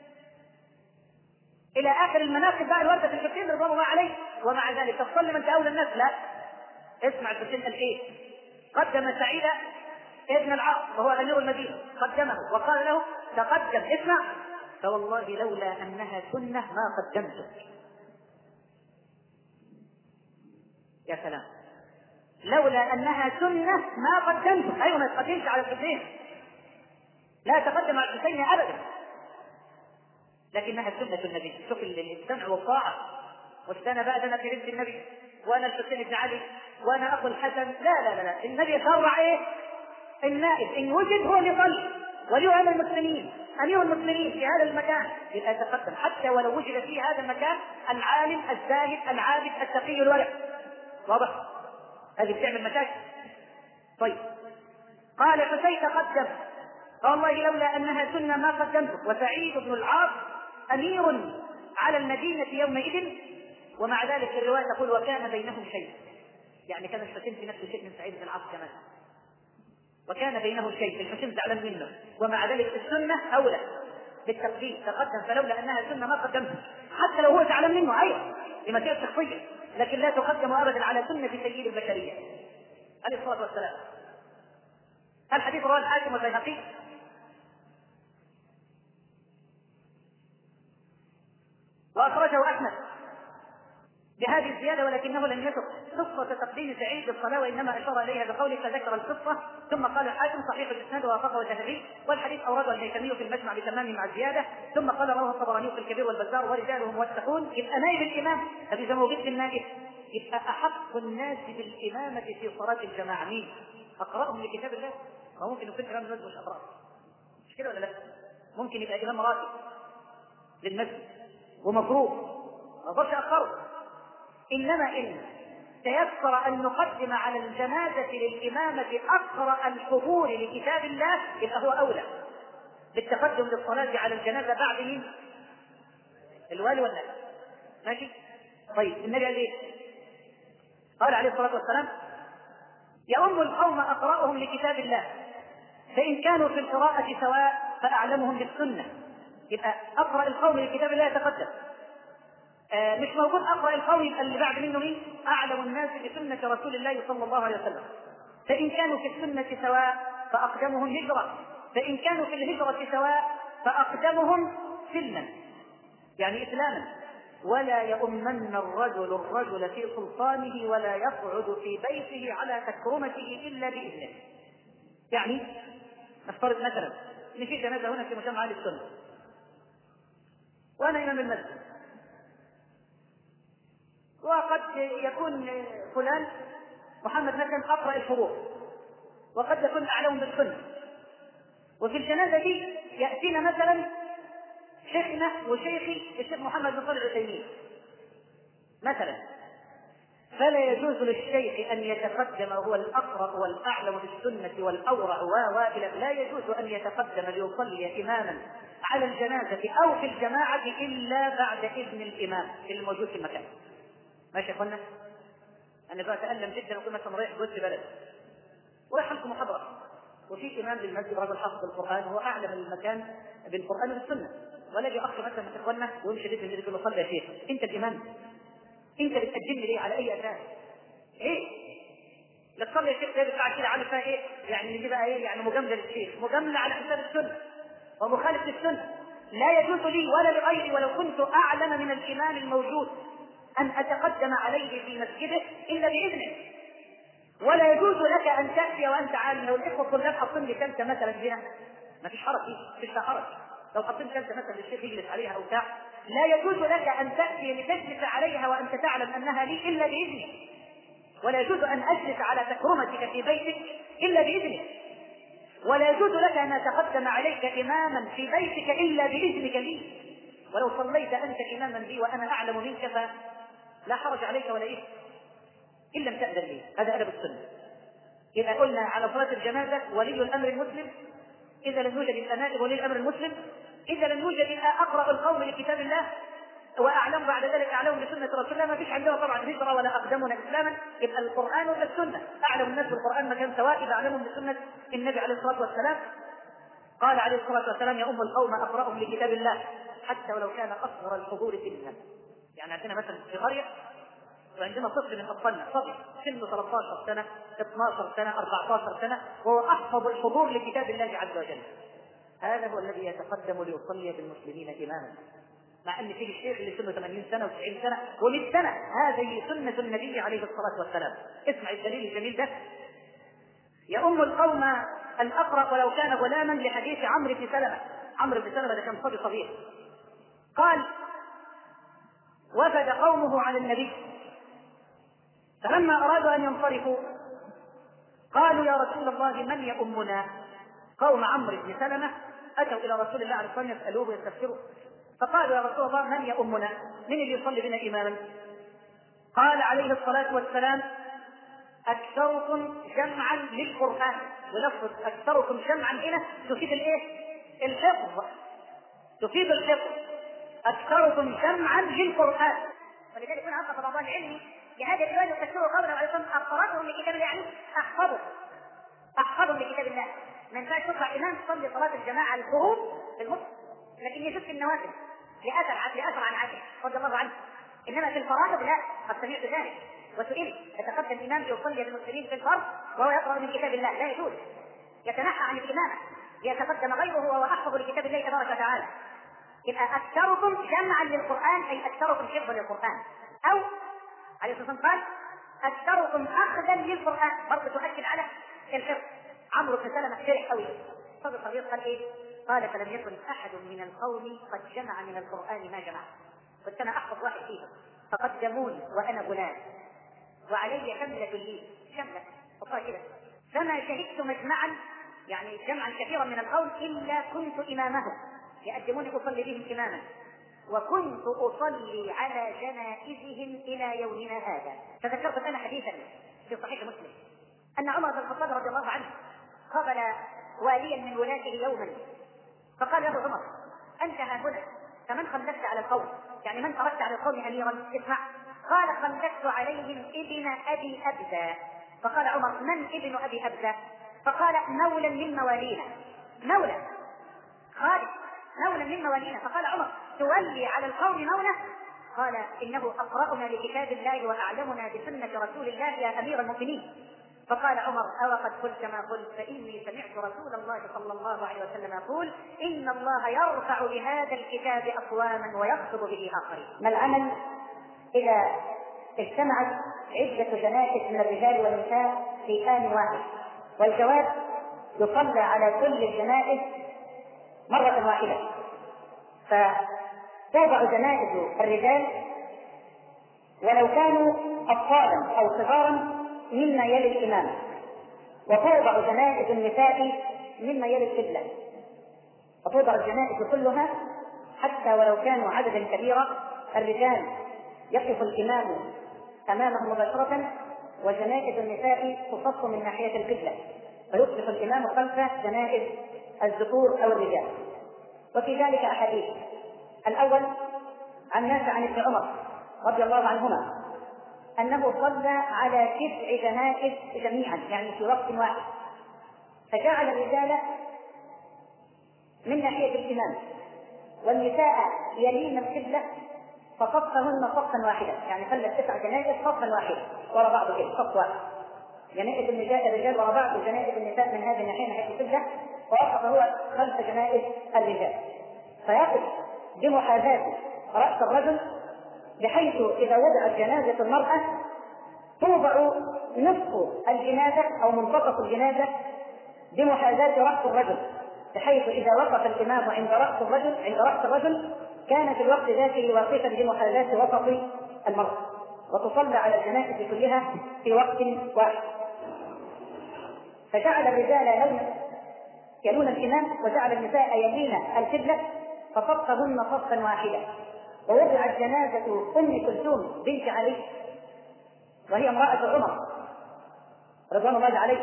الى اخر المناقب بقى الوارده في الحسين رضوان الله عليه. ومع ذلك تصلي من اولى الناس؟ لا، اسمع الحسين قال ايه؟ قدم سعيد ابن العاص وهو امير المدينه، قدمه وقال له تقدم، اسمع، فوالله لولا انها سنه ما قدمتك. يا سلام، لولا انها سنه ما قدمتك، ايوه ما تقدمش على الحسين، لا تقدم على الحسين ابدا، لكنها سنه النبي. شوف السمع والطاعه، واستنى بقى ده انا في بنت النبي وانا الحسين بن علي وانا اخو الحسن، لا لا لا, لا. النبي شرع ايه؟ النائب ان وجد هو اللي يصلي، ولي امر المسلمين امير المسلمين في هذا المكان يبقى يتقدم، حتى ولو وجد في هذا المكان العالم الزاهد العابد التقي الورع. واضح؟ هذه بتعمل مشاكل. طيب قال حسين تقدم، والله لولا انها سنه ما قدمتك. وسعيد بن العاص امير على المدينه يومئذ، ومع ذلك الروايه تقول وكان بينهم شيء، يعني كان الحسين في نفس شيء من سعيد بن العاص كمان، وكان بينهم شيء، الحسين زعلان منه، ومع ذلك السنه اولى بالتقديم، تقدم فلولا انها سنه ما قدمت، حتى لو هو زعلان منه ايوه لمسيره شخصيه، لكن لا تقدم ابدا على سنه سيد البشريه عليه الصلاه والسلام. الحديث رواه الحاكم والبيهقي واخرجه احمد بهذه الزياده، ولكنه لم يذكر قصه تقديم سعيد بالصلاه، وانما اشار اليها بقوله فذكر القصه، ثم قال الحاكم صحيح الاسناد ووافقه الذهبي، والحديث اورده الهيثمي في المجمع بتمام مع الزياده، ثم قال رواه الطبراني في الكبير والبزار ورجاله موثقون. يبقى نائب الامام، فاذا موجود النائب يبقى احق الناس بالامامه في صلاه الجماعه مين؟ اقراهم لكتاب الله. ما ممكن يكون امام المسجد مش اقراه، مش كده ولا لا؟ ممكن يبقى امام راتب للمسجد ومفروض ما اقدرش اخره، انما ان تيسر ان نقدم على الجنازه للامامه اقرا الحضور لكتاب الله يبقى هو اولى بالتقدم للصلاه على الجنازه بعد مين؟ الوالي ولا ماشي؟ طيب النبي قال ايه؟ قال عليه الصلاه والسلام يؤم القوم اقراهم لكتاب الله، فان كانوا في القراءه سواء فاعلمهم بالسنه، يبقى اقرأ القوم لكتاب الله يتقدم. آه مش موجود اقرأ القوم، يبقى اللي بعد منه مين؟ اعلم الناس بسنة رسول الله صلى الله عليه وسلم. فان كانوا في السنة سواء فاقدمهم هجرة، فان كانوا في الهجرة سواء فاقدمهم سلما، يعني اسلاما. ولا يؤمن الرجل الرجل في سلطانه ولا يقعد في بيته على تكرمته الا باذنه. يعني نفترض مثلا ان في جنازه هنا في مجمع اهل السنه وانا امام المسجد، وقد يكون فلان محمد مثلا اقرا الفروع وقد يكون اعلم بالسنه، وفي الجنازه دي ياتينا مثلا شيخنا وشيخي الشيخ محمد بن صالح العثيمين مثلا، فلا يجوز للشيخ ان يتقدم هو الاقرا والاعلم بالسنه والاورع والى لا يجوز ان يتقدم ليصلي اماما على الجنازه او في الجماعه الا بعد اذن الامام الموجود في المكان. ماشي يا اخوانا؟ انا بقى اتالم جدا وكل مثلا رايح جزء بلد ورايح لكم محاضره وفي امام للمسجد رجل حافظ القران وهو اعلم المكان بالقران والسنه، ولا يجي اخ مثلا من اخواننا ويمشي بيت النبي يقول له صلي يا شيخ، انت الامام، انت بتقدمني ليه؟ على اي اساس؟ ايه؟ لا تصلي يا شيخ ده بتاع كده عامل فيها ايه؟ يعني دي بقى ايه؟ يعني مجامله للشيخ، مجامله على حساب السنه ومخالف للسنه. لا يجوز لي ولا لغيري ولو كنت اعلم من الامام الموجود ان اتقدم عليه في مسجده الا باذنه. ولا يجوز لك ان تاتي وانت عالم. لو الاخوه الطلاب حاطين لي كلمه مثلا هنا ما فيش حرج فيه، مفيش حرج لو حاطين كلمه مثلا للشيخ يجلس عليها او بتاع، لا يجوز لك ان تاتي لتجلس عليها وانت تعلم انها لي الا باذني، ولا يجوز ان اجلس على تكرمتك في بيتك الا باذنك، ولا يجوز لك ان اتقدم عليك اماما في بيتك الا باذنك لي، ولو صليت انت اماما لي وانا اعلم منك فلا حرج عليك ولا ايه ان لم تاذن لي. هذا ادب السنه. اذا قلنا على صلاه الجنازه ولي الامر المسلم، اذا لم يوجد الامام ولي الامر المسلم، اذا لم يوجد الا اقرا القوم لكتاب الله واعلم بعد ذلك اعلم بسنه رسول الله، ما فيش عندنا طبعا هجره ولا اقدمنا اسلاما، يبقى القران ولا السنه. اعلم الناس بالقران مكان سواء اذا اعلمهم بسنه النبي عليه الصلاه والسلام. قال عليه الصلاه والسلام: يا ام القوم اقراهم لكتاب الله حتى ولو كان اصغر الحضور سنا. يعني عندنا مثلا في قريه وعندنا طفل من اطفالنا صبي سنه ثلاثة عشر سنه اثني عشر سنه أربعة عشر سنه وهو احفظ الحضور لكتاب الله عز وجل، هذا هو الذي يتقدم ليصلي بالمسلمين اماما، مع ان فيه الشيخ اللي سنه ثمانين سنه وتسعين سنه ومئة سنه. هذه سنه النبي عليه الصلاه والسلام. اسمع الدليل الجميل ده: يا ام القوم الاقرا ولو كان غلاما، لحديث عمرو بن سلمه. عمرو بن سلمه ده كان صبي صغير، قال: وفد قومه على النبي، فلما ارادوا ان ينصرفوا قالوا: يا رسول الله من يؤمنا؟ قوم عمرو بن سلمه اتوا الى رسول الله عليه الصلاه والسلام يسالوه ويستفسروا، فقالوا: يا رسول الله من يؤمنا؟ من اللي يصلي بنا اماما؟ قال عليه الصلاه والسلام: اكثركم جمعا للقران. ولفظ اكثركم جمعا هنا تفيد الايه؟ الحفظ، تفيد الحفظ. اكثركم جمعا للقران. ولذلك هنا عقب بعض العلم لهذا الروايه يفسروا قوله عليه الصلاه والسلام: اقرأهم لكتاب الله، يعني احفظهم احفظهم لكتاب الله. ما ينفعش تطلع امام تصلي صلاه الجماعه الفروض في المسجد، لكن يجوز في النوافل لاثر لاثر عن عائشه رضي الله عنها، انما في الفرائض لا. قد سمعت ذلك وسئل: يتقدم امام يصلي بالمسلمين في الفرض وهو يقرا من كتاب الله؟ لا يجوز، يتنحى عن الامامه ليتقدم غيره وهو احفظ لكتاب الله تبارك وتعالى. يبقى اكثركم جمعا للقران اي اكثركم حفظا للقران، او عليه الصلاه والسلام قال: اكثركم اخذا للقران، برضه تؤكد على الحفظ. عمرو بن سلمه فرح قوي صدق صغير، قال ايه؟ قال: فلم يكن احد من القوم قد جمع من القران ما جمع، كنت انا احفظ واحد فيهم فقدموني وانا غلام وعلي حمله لي شمله حطها كده، فما شهدت مجمعا يعني جمعا كثيرا من القوم الا كنت امامهم، يقدموني اصلي بهم اماما، وكنت اصلي على جنائزهم الى يومنا هذا. تذكرت انا حديثا في صحيح مسلم ان عمر بن الخطاب رضي الله عنه قابل واليا من ولاته يوما، فقال له عمر: انت ها هنا، فمن خلفت على القوم؟ يعني من تركت على القوم اميرا؟ اسمع. قال: خلفت عليهم ابن ابي ابزه. فقال عمر: من ابن ابي ابزه؟ فقال: مولى من موالينا، مولى خالد مونا من موالينا. فقال عمر: تولي على القوم مونه؟ قال: إنه أقرأنا لكتاب الله وأعلمنا بسنة رسول الله يا أمير المؤمنين. فقال عمر: أو قد قلت ما قلت، فإني سمعت رسول الله صلى الله عليه وسلم يقول: إن الله يرفع بهذا الكتاب أقواما ويخفض به آخرين. ما العمل إذا اجتمعت عدة جنائز من الرجال والنساء في آن واحد؟ والجواب: يصلى على كل الجنائز مرة واحدة. فتوضع جنائز الرجال ولو كانوا أطفالا أو صغارا مما يلي الإمام، وتوضع جنائز النساء مما يلي القبلة، وتوضع الجنائز كلها حتى ولو كانوا عددا كبيرا. الرجال يقف الإمام أمامهم مباشرة، وجنائز النساء تصف من ناحية القبلة، فيصبح الإمام خلف جنائز الذكور أو الرجال. وفي ذلك أحاديث. الأول عن نافع عن ابن عمر رضي الله عنهما أنه صلى على تسع جنائز جميعا، يعني في وقت واحد، فجعل الرجال من ناحية الإمام والنساء يلين القبلة، فصفهن صفا واحدا، يعني خلى التسع جنائز صفا واحدا وراء بعض كده، صف واحد، جنائز النساء الرجال وراء بعض، وجنائز النساء من هذه الناحية ناحية القبلة، ووقف هو خلف جنائز الرجال، فيقف بمحاذاة رأس الرجل، بحيث إذا وضعت جنازة المرأة توضع نصف الجنازة أو منتصف الجنازة بمحاذاة رأس الرجل، بحيث إذا وقف الإمام عند رأس الرجل عند رأس الرجل كان في الوقت ذاته واقفا بمحاذاة وسط المرأة، وتصلى على الجنائز كلها في وقت واحد. فجعل الرجال يلون الإمام وجعل النساء يلين القبلة، فصفهن صفا واحدا. ووضعت جنازة أم كلثوم بنت علي، وهي امرأة عمر رضوان الله عليه،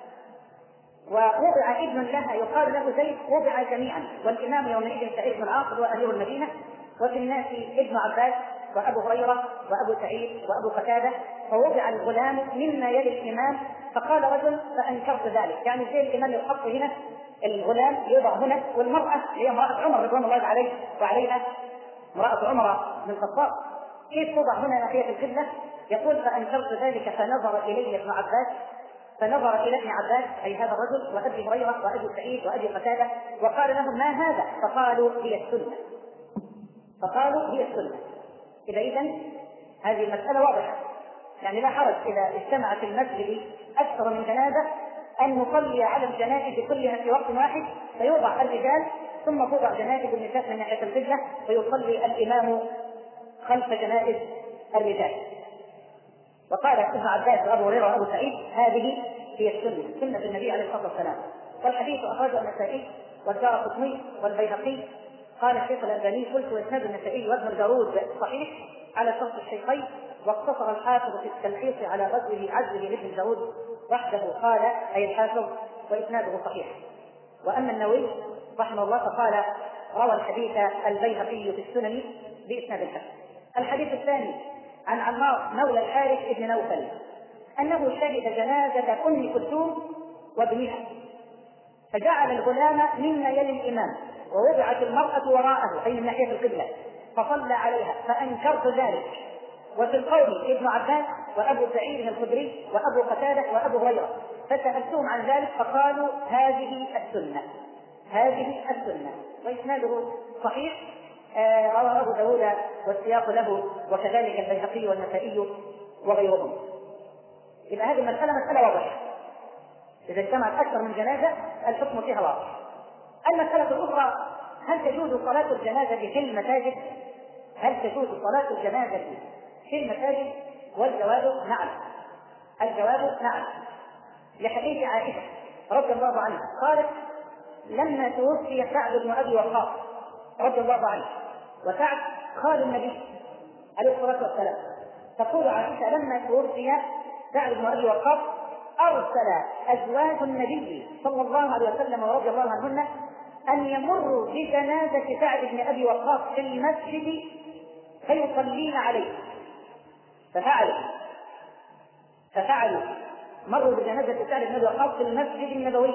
ووضع ابن لها يقال له زيد، وضع جميعا، والإمام يومئذ سعيد بن العاص وأمير المدينة، وفي الناس ابن عباس وأبو هريرة وأبو سعيد وأبو قتادة، فوضع الغلام مما يلي الإمام. فقال رجل: فأنكرت ذلك، يعني زي الإمام يحط هنا الغلام يوضع هنا، والمرأة هي امرأة عمر رضوان الله عليه وعليها امرأة عمر بن الخطاب، كيف توضع هنا ناحية القبلة؟ يقول: فأنكرت ذلك فنظر إلي ابن عباس فنظر إلى ابن عباس أي هذا الرجل وأبي هريرة وأبي سعيد وأبي قتادة، وقال لهم: ما هذا؟ فقالوا: هي السنة. فقالوا: هي السنة. إذا إذن هذه المسألة واضحة، يعني لا حرج إذا اجتمع في المسجد أكثر من جنازة أن نصلي على الجنائز كلها في وقت واحد، فيوضع الرجال ثم توضع جنائز النساء من ناحية القبلة، ويصلي الإمام خلف جنائز الرجال. وقال ابن عباس وأبو هريرة وأبو سعيد: هذه هي السنة، سنة النبي عليه الصلاة والسلام. والحديث أخرجه النسائي والدارقطني والبيهقي. قال الشيخ الألباني: قلت وإسناد النسائي وابن داود صحيح على شرط الشيخين، واقتصر الحافظ في التلخيص على غزوه عزله لابن داود وحده، قال أي الحافظ: وإسناده صحيح. وأما النووي رحمه الله فقال: روى الحديث البيهقي في السنن بإسناد الحسن. الحديث الثاني عن عمار مولى الحارث بن نوفل أنه شهد جنازة أم كلثوم وابنها، فجعل الغلام مما يلي الإمام، ووضعت المرأة وراءه أي من ناحية القبلة، فصلى عليها، فأنكرت ذلك. وفي القوم ابن عباس وأبو سعيد الخدري وأبو قتادة وأبو هريرة، فسألتهم عن ذلك فقالوا: هذه السنة، هذه السنة. وإسناده صحيح، رواه أبو داود والسياق له، وكذلك البيهقي والنسائي وغيرهم. إذا هذه المسألة مسألة واضحة، إذا اجتمعت أكثر من جنازة الحكم فيها واضح. المسألة الأخرى: هل تجوز صلاة الجنازة في المساجد؟ هل تجوز صلاة الجنازة في المساجد؟ والجواب نعم. الجواب نعم، لحديث عائشة رضي الله عنها قالت: لما توفي سعد بن أبي وقاص رضي الله عنه، وسعد خال النبي عليه الصلاة والسلام، تقول عائشة: لما توفي سعد بن أبي وقاص أرسل أزواج النبي صلى الله عليه وسلم ورضي الله عنهن أن يمروا بجنازة سعد بن أبي وقاص في المسجد فيصلين عليه، ففعلوا ففعلوا مروا بجنازة سعد بن أبي وقاص في المسجد النبوي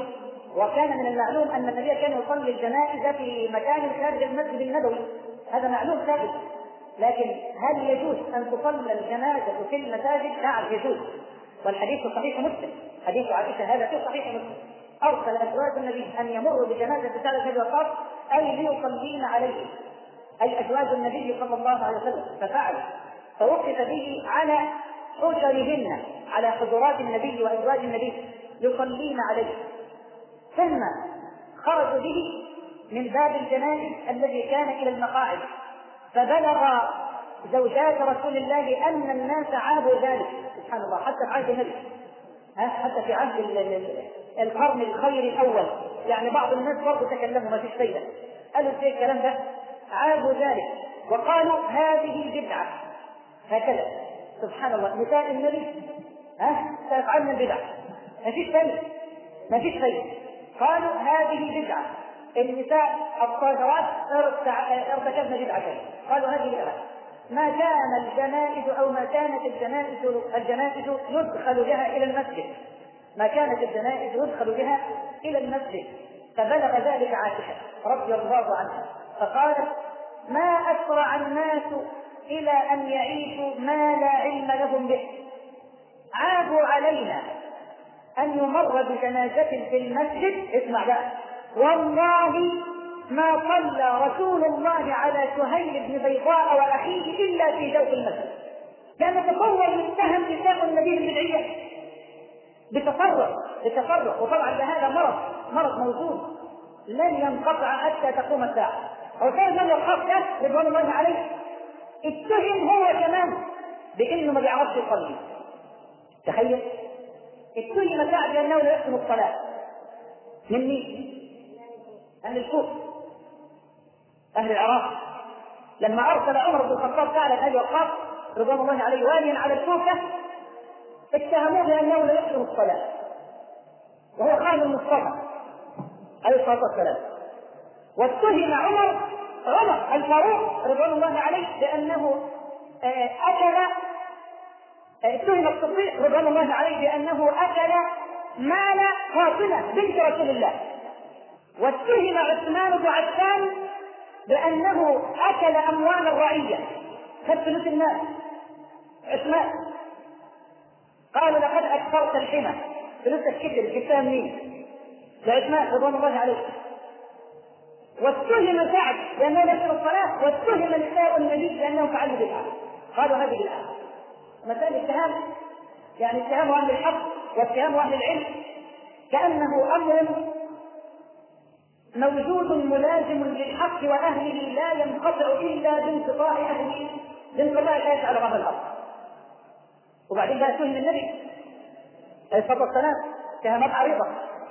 وكان من المعلوم أن النبي كان يصلي الجنائز في مكان خارج المسجد النبوي، هذا معلوم ثابت. لكن هل يجوز أن تصلى الجنازة في المساجد؟ نعم يجوز، والحديث في صحيح مسلم، حديث عائشة هذا في صحيح مسلم، أرسل أزواج النبي أن يمروا بجنازة سعد بن وقاص أي ليصلين عليه، أي أزواج النبي صلى الله عليه وسلم، ففعل، فوقف به على حجرهن، على حجرات النبي وأزواج النبي يصلين عليه، ثم خرجوا به من باب الجنائز الذي كان إلى المقاعد، فبلغ زوجات رسول الله أن الناس عابوا ذلك. سبحان الله، حتى في عهد النبي، حتى في عهد القرن الخير الأول، يعني بعض الناس برضه تكلموا ما فيش فايدة، قالوا زي الكلام ده، عابوا ذلك وقالوا هذه بدعة، هكذا. سبحان الله، نساء النبي ها تفعلن البدع، ما فيش فايدة، ما فيش فايدة، قالوا هذه بدعة، النساء الطاهرات ارتكبن بدعة، قالوا هذه بدعة. ما كان الجنائز أو ما كانت الجنائز الجنائز يدخل بها إلى المسجد، ما كانت الجنائز يدخل بها إلى المسجد، فبلغ ذلك عائشة رضي الله عنها فقالت: ما أسرع الناس إلى أن يعيشوا ما لا علم لهم به، عابوا علينا أن يمر بجنازة في المسجد، اسمع بقى، والله ما صلى رسول الله على سهيل بن بيضاء وأخيه إلا في جوف المسجد. كان تصور يتهم نساء النبي البدعية بتفرق بتفرق وطبعا هذا مرض مرض موجود لن ينقطع حتى تقوم الساعة. وكان من الخاص رضوان الله عليه اتهم هو كمان بأنه ما بيعرفش يصلي. تخيل، اتهم سعد بأنه لا يحسن الصلاة. من مين؟ أهل الكوفة، أهل العراق. لما أرسل عمر بن الخطاب سعد بن أبي وقاص رضوان الله عليه واليا على الكوفة اتهموه بأنه لا يحسن الصلاة، وهو خادم المصطفى عليه الصلاة والسلام. واتهم عمر عمر الفاروق رضوان الله عليه بأنه أكل اتهم الصديق رضوان الله عليه بأنه أكل مال فاطمة بنت رسول الله. واتهم عثمان بن عفان بأنه أكل أموال الرعية، خد فلوس الناس. عثمان قالوا: لقد أكثرت الحمى، فلوس الكتر جبتها منين؟ لعثمان رضوان الله عليه. واتهم سعد بأنه نشر الصلاة، واتهم نساء النبي بأنه فعلوا بدعة، قالوا هذه بدعة. مسألة اتهام، يعني اتهام أهل الحق واتهام أهل العلم كأنه أمر موجود ملازم للحق وأهله لا ينقطع إلا بانقطاع أهله، بانقطاع لا يفعل هذا الأمر. وبعدين بقى اتهم النبي عليه الصلاة والسلام اتهامات عريضة،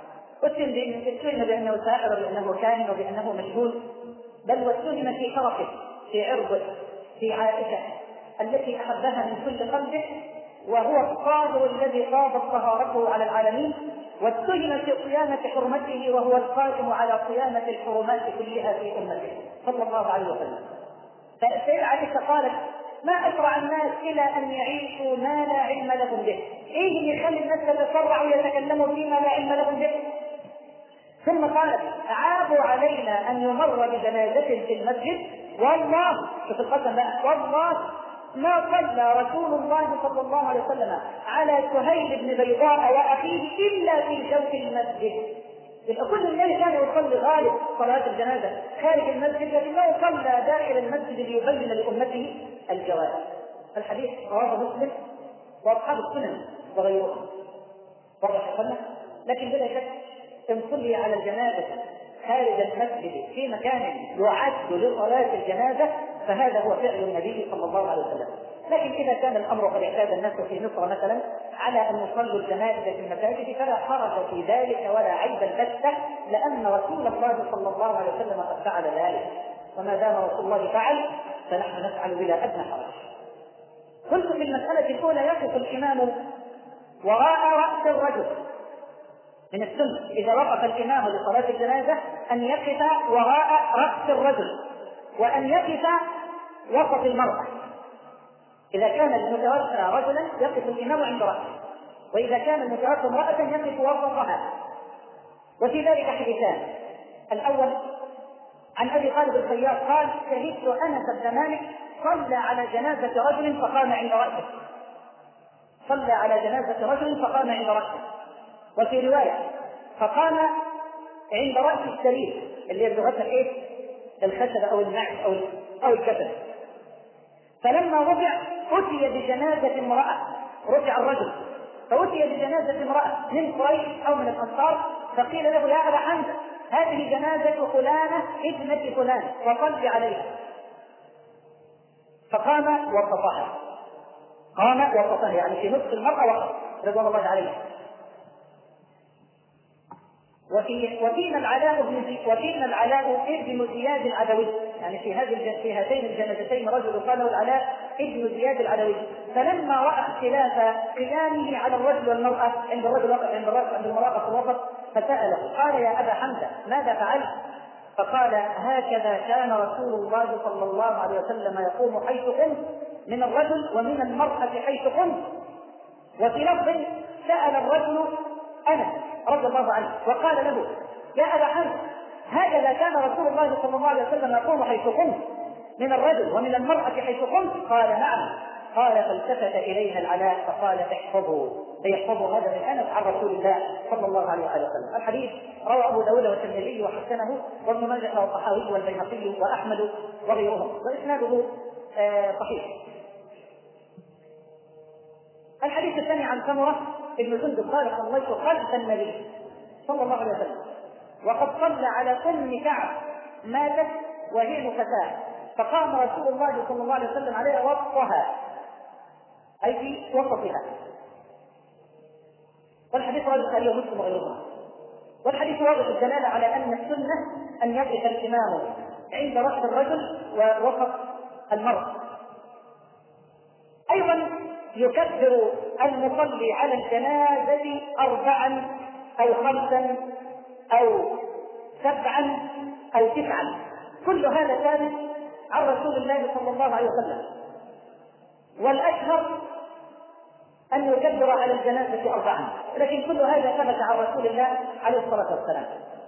اتهم بأنه ساحر وبأنه كاهن وبأنه مجهول، بل واتهم في شرفه، في عرضه، في عائشة التي أحبها من كل قلبه، وهو الطاهر الذي قاضت طهارته على العالمين. واتهم في صيانة حرمته وهو القائم على صيانة الحرمات كلها في أمته صلى الله عليه وسلم. فالسيدة عائشة قالت: ما أسرع الناس إلى أن يعيشوا ما لا علم لهم به. إيه اللي يخلي الناس يتسرعوا ويتكلموا فيما لا علم لهم به؟ ثم قالت: عابوا علينا أن يمر بجنازة في المسجد، والله شوف القسم بقى، والله ما صلى رسول الله صلى الله عليه وسلم على سهيل بن بيضاء وأخيه إلا في جوف المسجد. يبقى كل الناس كان يصلي غالب صلاة الجنازة خارج المسجد، لكنه صلى داخل المسجد ليبين لأمته الجواز. الحديث رواه مسلم وأصحاب السنن وغيرهم. واضح يا، لكن بلا شك إن صلي على الجنازة خارج المسجد في مكان يعد لصلاة الجنازة فهذا هو فعل النبي صلى الله عليه وسلم. لكن إذا كان الأمر قد اعتاد الناس في مصر مثلا على أن يصلوا الجنائز في المساجد فلا حرج في ذلك ولا عيب البتة، لأن رسول الله صلى الله عليه وسلم قد فعل ذلك، وما دام رسول الله فعل فنحن نفعل بلا أدنى حرج. قلت في المسألة الأولى يقف الإمام وراء رأس الرجل. من السنة إذا وقف الإمام لصلاة الجنازة أن يقف وراء رأس الرجل، وأن يقف وسط المرأة. إذا كان المتوفى رجلا يقف الإمام عند رأسه، وإذا كان المتوفى امرأة يقف وسطها. وفي ذلك حديثان. الأول عن أبي خالد الخياط قال: شهدت أنس بن مالك صلى على جنازة رجل فقام عند رأسه، صلى على جنازة رجل فقام عند رأسه. وفي رواية فقام عند رأس السرير اللي هي بلغتنا ايه؟ الخشب أو المعز أو أو الكتف. فلما رجع أتي بجنازة امرأة، رجع الرجل فأتي بجنازة امرأة من قريش أو من الأنصار، فقيل له: يا أبا حمزة، هذه جنازة فلانة ابنة فلان فصل عليها. فقام وصفها، قام وصفها يعني في نصف المرأة وقف رضوان الله عليه. وفي وفينا العلاء بن وفينا العلاء ابن زياد العدوي، يعني في هذه في هاتين الجنازتين رجل قال له العلاء ابن زياد العدوي. فلما راى اختلاف قيامه على الرجل والمراه عند الرجل وقف عند الرجل عند المراه في الوسط، فساله قال: يا ابا حمزه، ماذا فعلت؟ فقال: هكذا كان رسول الله صلى الله عليه وسلم يقوم حيث قمت من الرجل ومن المراه حيث قمت. وفي لفظ سال الرجل أنس رضي الله عنه وقال له: يا أبا حمزة، هكذا كان رسول الله صلى الله عليه وسلم يقوم حيث قمت من الرجل ومن المرأة حيث قمت؟ قال: نعم. قال: فالتفت إليها العلاء فقال: احفظوا فيحفظوا هذا من أنس عن رسول الله صلى الله عليه وسلم. الحديث رواه أبو داود والترمذي وحسنه وابن ماجه والطحاوي والبيهقي وأحمد وغيرهم، وإسناده آه صحيح. الحديث الثاني عن سمرة ابن جندب قال: صليت خلف النبي صلى الله عليه وسلم وقد صلى على ام كعب ماتت وهي نفساء، فقام رسول الله صلى الله عليه وسلم عليها وسطها اي في وسطها. والحديث رواه البخاري ومسلم وغيرهما. والحديث واضح الدلاله على ان السنه ان يقف الامام عند راس الرجل ووسط المرء. ايضا يكبر المصلي على الجنازة أربعا أو خمسا أو سبعا أو تسعا، كل هذا ثابت عن رسول الله صلى الله عليه وسلم. والأشهر أن يكبر على الجنازة أربعا، لكن كل هذا ثبت عن رسول الله عليه الصلاة والسلام.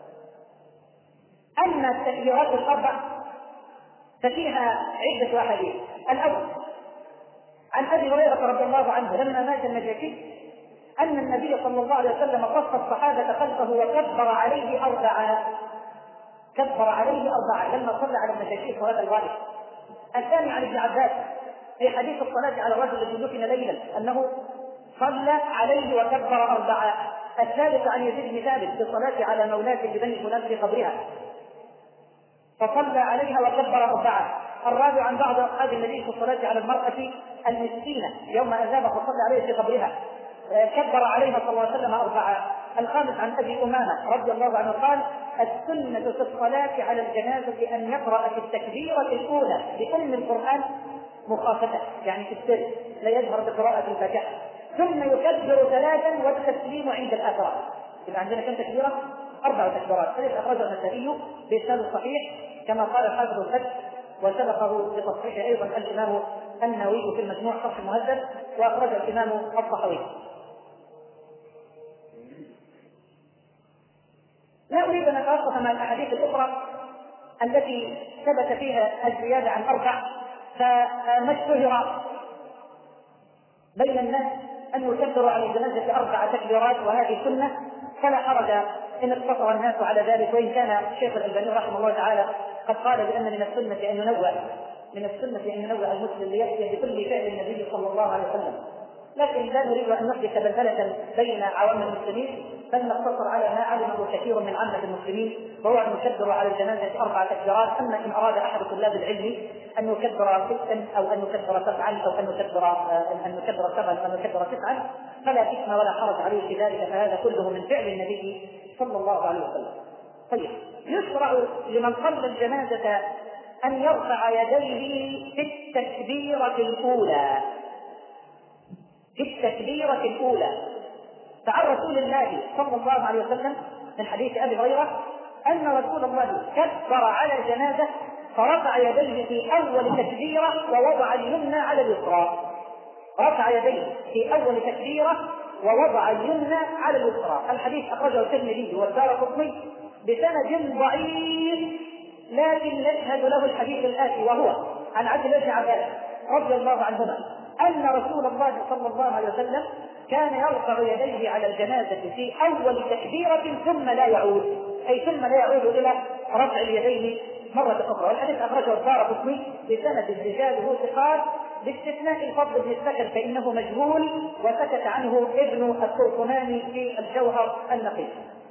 أما التكبيرات الأربع ففيها عدة أحاديث. الأول عن ابي هريره رضي الله عنه لما مات النجاشي ان النبي صلى الله عليه وسلم قص الصحابه خلفه وكبر عليه اربعا، كبر عليه اربعا لما صلى على النجاشي صلاه الغائب. الثاني عن ابن عباس في حديث الصلاه على الرجل الذي دفن ليلا انه صلى عليه وكبر اربعا. الثالث عن يزيد بن ثابت في الصلاه على مولاة لبني فلان في قبرها فصلى عليها وكبر اربعا. الرابع عن بعض اصحاب النبي في الصلاه على المراه المسكينه يوم اذاب فصلى عليها في قبرها كبر عليها صلى الله عليه وسلم اربعا. الخامس عن ابي امامه رضي الله عنه قال: السنه في الصلاه على الجنازه ان يقرا في التكبيره الاولى بام القران مخافته، يعني في السر لا يجهر بقراءه الفاتحه، ثم يكبر ثلاثا والتسليم عند الاخره. يبقى عندنا كم تكبيره؟ اربع تكبيرات. هذا اخرجه النسائي باسناد صحيح كما قال حافظ الفتح، وسبقه بتصحيح ايضا الامام النووي في المجموع شرح المهذب، واخرج الامام الطحاوي. لا اريد ان اتوقف مع الاحاديث الاخرى التي ثبت فيها الزياده عن اربع، فما اشتهر بين الناس ان يكبروا على الجنازه اربع تكبيرات وهذه سنه، فلا حرج ان اقتصر الناس على ذلك. وان كان الشيخ الألباني رحمه الله تعالى قد قال بان من السنه ان ينوع من السنه ان ينوع المسلم لياتي بكل فعل النبي صلى الله عليه وسلم، لكن لا نريد ان نحدث بلبله بين عوام المسلمين، بل نقتصر على ما علمه كثير من عامه المسلمين، وهو ان يكبر على الجنازه اربع تكبيرات. اما ان اراد احد طلاب العلم ان يكبر ستا او ان يكبر سبعا او ان يكبر ان يكبر سبعا او ان يكبر تسعا فلا اثم ولا حرج عليه في ذلك، فهذا كله من فعل النبي صلى الله عليه وسلم. طيب، يشرع لمن صلى الجنازه ان يرفع يديه في التكبيره الاولى، في التكبيرة الأولى. فعن رسول الله صلى الله عليه وسلم من حديث أبي هريرة أن رسول الله كبر على الجنازة فرفع يديه في أول تكبيرة ووضع اليمنى على اليسرى، رفع يديه في أول تكبيرة ووضع اليمنى على اليسرى. الحديث أخرجه الترمذي والدارقطني بسند ضعيف، لكن يشهد له الحديث الآتي، وهو عن عبد الله بن عباس رضي الله عنهما أن رسول الله صلى الله عليه وسلم كان يرفع يديه على الجنازة في أول تكبيرة ثم لا يعود، أي ثم لا يعود إلى رفع اليدين مرة أخرى. والحديث أخرجه الدارقطني بسند رجاله ثقات باستثناء الفضل بن السكن فإنه مجهول وسكت عنه ابن التركماني في الجوهر النقي.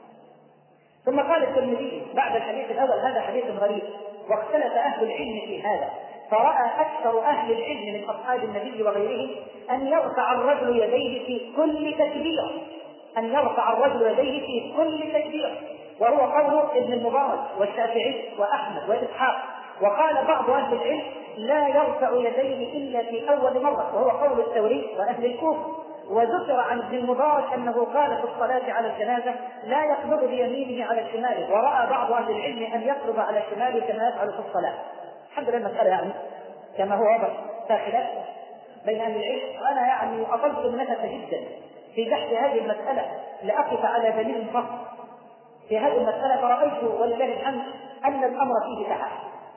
ثم قال الترمذي بعد الحديث الأول: هذا حديث غريب، واختلف أهل العلم في هذا، فرأى أكثر أهل العلم من أصحاب النبي وغيرهم أن يرفع الرجل يديه في كل تكبير، أن يرفع الرجل يديه في كل تكبير، وهو قول ابن المبارك والشافعي وأحمد وإسحاق. وقال بعض أهل العلم: لا يرفع يديه إلا في أول مرة، وهو قول الثوري وأهل الكوفة. وذكر عن ابن المبارك أنه قال في الصلاة على الجنازة: لا يقبض بيمينه على شماله. ورأى بعض أهل العلم أن يقبض على شماله كما يفعل في الصلاة. الحمد لله المسألة يعني كما هو واضح خلاف بين أهل العلم، وأنا يعني أطلت النفس جدا في بحث هذه المسألة لأقف على دليل فصل في هذه المسألة، فرأيت ولله الحمد أن الأمر فيه تعب،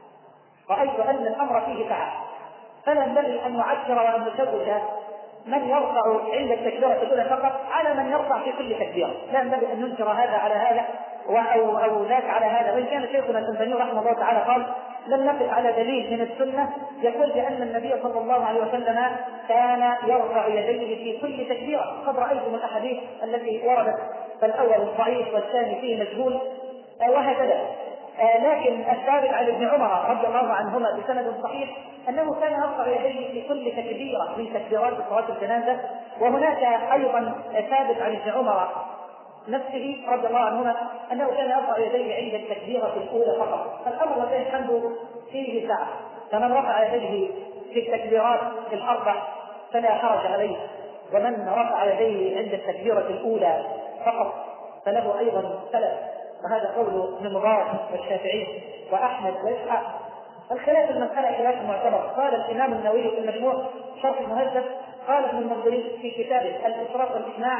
رأيت أن الأمر فيه تعب، فلا ينبغي أن نعكر وأن نشوش من يرفع عند التكبيرة الأولى فقط على من يرفع في كل تكبيرة. لا ينبغي أن ننكر هذا على هذا أو أو ذاك على هذا. وإن كان شيخنا الألباني رحمه الله تعالى قال: لم نقف على دليل من السنة يقول بأن النبي صلى الله عليه وسلم كان يرفع يديه في كل تكبيرة. قد رأيتم الأحاديث التي وردت، فالأول ضعيف والثاني فيه مجهول وهكذا. آه لكن الثابت عن ابن عمر رضي الله عنهما بسند صحيح أنه كان يرفع يديه في كل تكبيرة من تكبيرات صلاة الجنازة. وهناك أيضا ثابت عن ابن عمر نفسه رضي الله عنهما أنه كان يرفع يديه عند التكبيرة الأولى فقط. فالأمر لله الحمد فيه سعة، فمن رفع يديه في التكبيرات الأربع فلا حرج عليه، ومن رفع يديه عند التكبيرة الأولى فقط فله أيضا سلف. وهذا قول ابن مبارك والشافعي وأحمد وإسحاق. الخلاف المسألة خلاف معتبر. قال الإمام النووي في المجموع شرح المهذب، قال ابن المنذري في كتابه الإسراء والإجماع: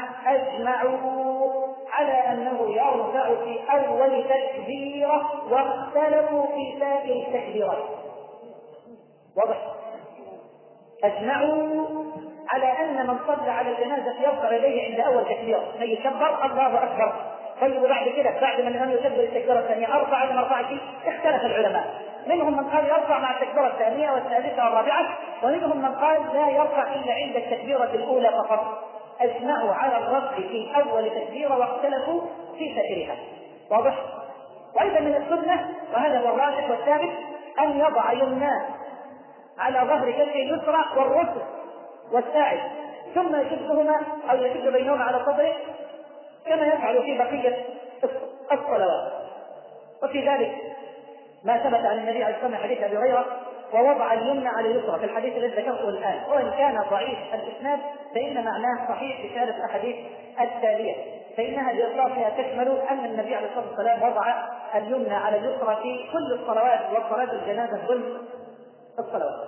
أجمعوا على أنه يرفع في أول تكبيرة واختلفوا في سائر التكبيرات. واضح؟ أجمعوا على أن من صلى على الجنازة يرفع يديه عند أول تكبيرة، من يكبر الله أكبر. طيب وبعد كده بعد ما الإمام يكبر التكبيرة الثانية أرفع ولا ما أرفعش؟ اختلف العلماء، منهم من قال يرفع مع التكبيرة الثانية والثالثة والرابعة، ومنهم من قال لا يرفع إلا عند التكبيرة الأولى فقط. أجمعوا على الرفع في أول تكبيرة واختلفوا في سائرها. واضح؟ وأيضا من السنة، وهذا هو الراجح والثابت، أن يضع يمناه على ظهر كفه اليسرى والرسل والساعد، ثم يشدهما أو يشد بينهما على صدره كما يفعل في بقية الصلوات. وفي ذلك ما ثبت عن النبي عليه الصلاة والسلام حديث أبي هريرة: ووضع اليمنى على اليسرى، في الحديث الذي ذكرته الآن، وإن كان ضعيف الإسناد فإن معناه صحيح في هذه الأحاديث التالية، فإنها بإطلاقها تشمل أن النبي عليه الصلاة والسلام وضع اليمنى على اليسرى في كل الصلوات وصلاة الجنازة كل الصلوات.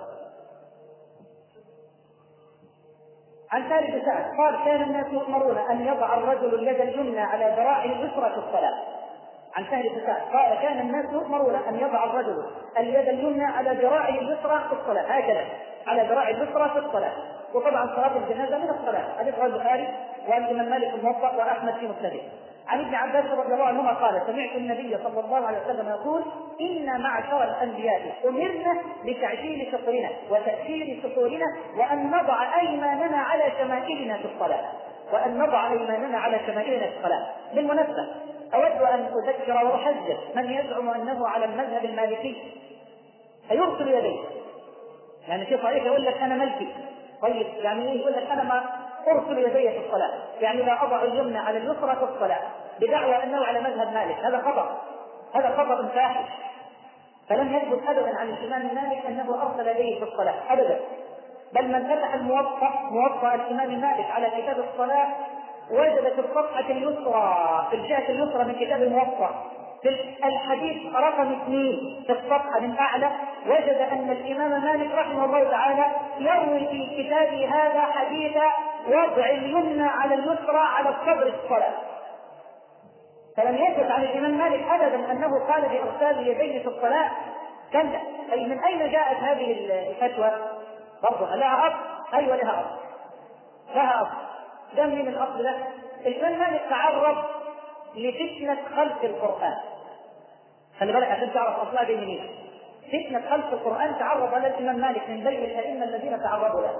عن ثالث سعد قال: كان الناس يؤمرون أن يضع الرجل اليد اليمنى على ذراعه اليسرى في الصلاة. عن ثالث سعد قال: كان الناس يؤمرون أن يضع الرجل اليد اليمنى على ذراعه اليسرى في الصلاة، هكذا على ذراعه اليسرى في الصلاة. وطبعا صلاة الجنازة من الصلاة، حديث البخاري والإمام مالك الموطأ وأحمد في مسنده. عن ابن عباس رضي الله عنهما قال: سمعت النبي صلى الله عليه وسلم يقول: إن معشر الأنبياء أمرنا بتعجيل سطرنا وتأخير سطورنا وأن نضع أيماننا على شمائلنا في الصلاة، وأن نضع أيماننا على شمائلنا في الصلاة. بالمناسبة أود أن أذكر وأحذر من يزعم أنه على المذهب المالكي فيرسل يديه. يعني في طريقة يقول لك أنا ملكي، طيب يعني يقول لك أنا ما أرسل يدي في الصلاة، يعني لا أضع اليمنى على اليسرى في الصلاة، بدعوى أنه على مذهب مالك. هذا خطأ، هذا خطأ فاحش. فلم يثبت أبدا عن الإمام مالك أنه أرسل يديه في الصلاة أبدا، بل من فتح الموطأ موطأ الإمام مالك على كتاب الصلاة وجد في الصفحة اليسرى في الجهة اليسرى من كتاب الموطأ في الحديث رقم اثنين في الصفحة من أعلى، وجد أن الإمام مالك رحمه الله تعالى يروي في كتابه هذا حديث وضع اليمنى على اليسرى على الصدر في الصلاة. فلم يثبت عن الإمام مالك أبدا أنه قال بإرسال اليدين في الصلاة كلا. أي من أين جاءت هذه الفتوى؟ برضه لها أصل؟ أيوة لها أصل، لها أصل. ده من الأصل ده الإمام مالك تعرض لفتنة خلق القرآن. خلي بالك عشان تعرف أصلها دي منين. فتنة خلق القرآن تعرض على الإمام مالك من بين الأئمة الذين تعرضوا له.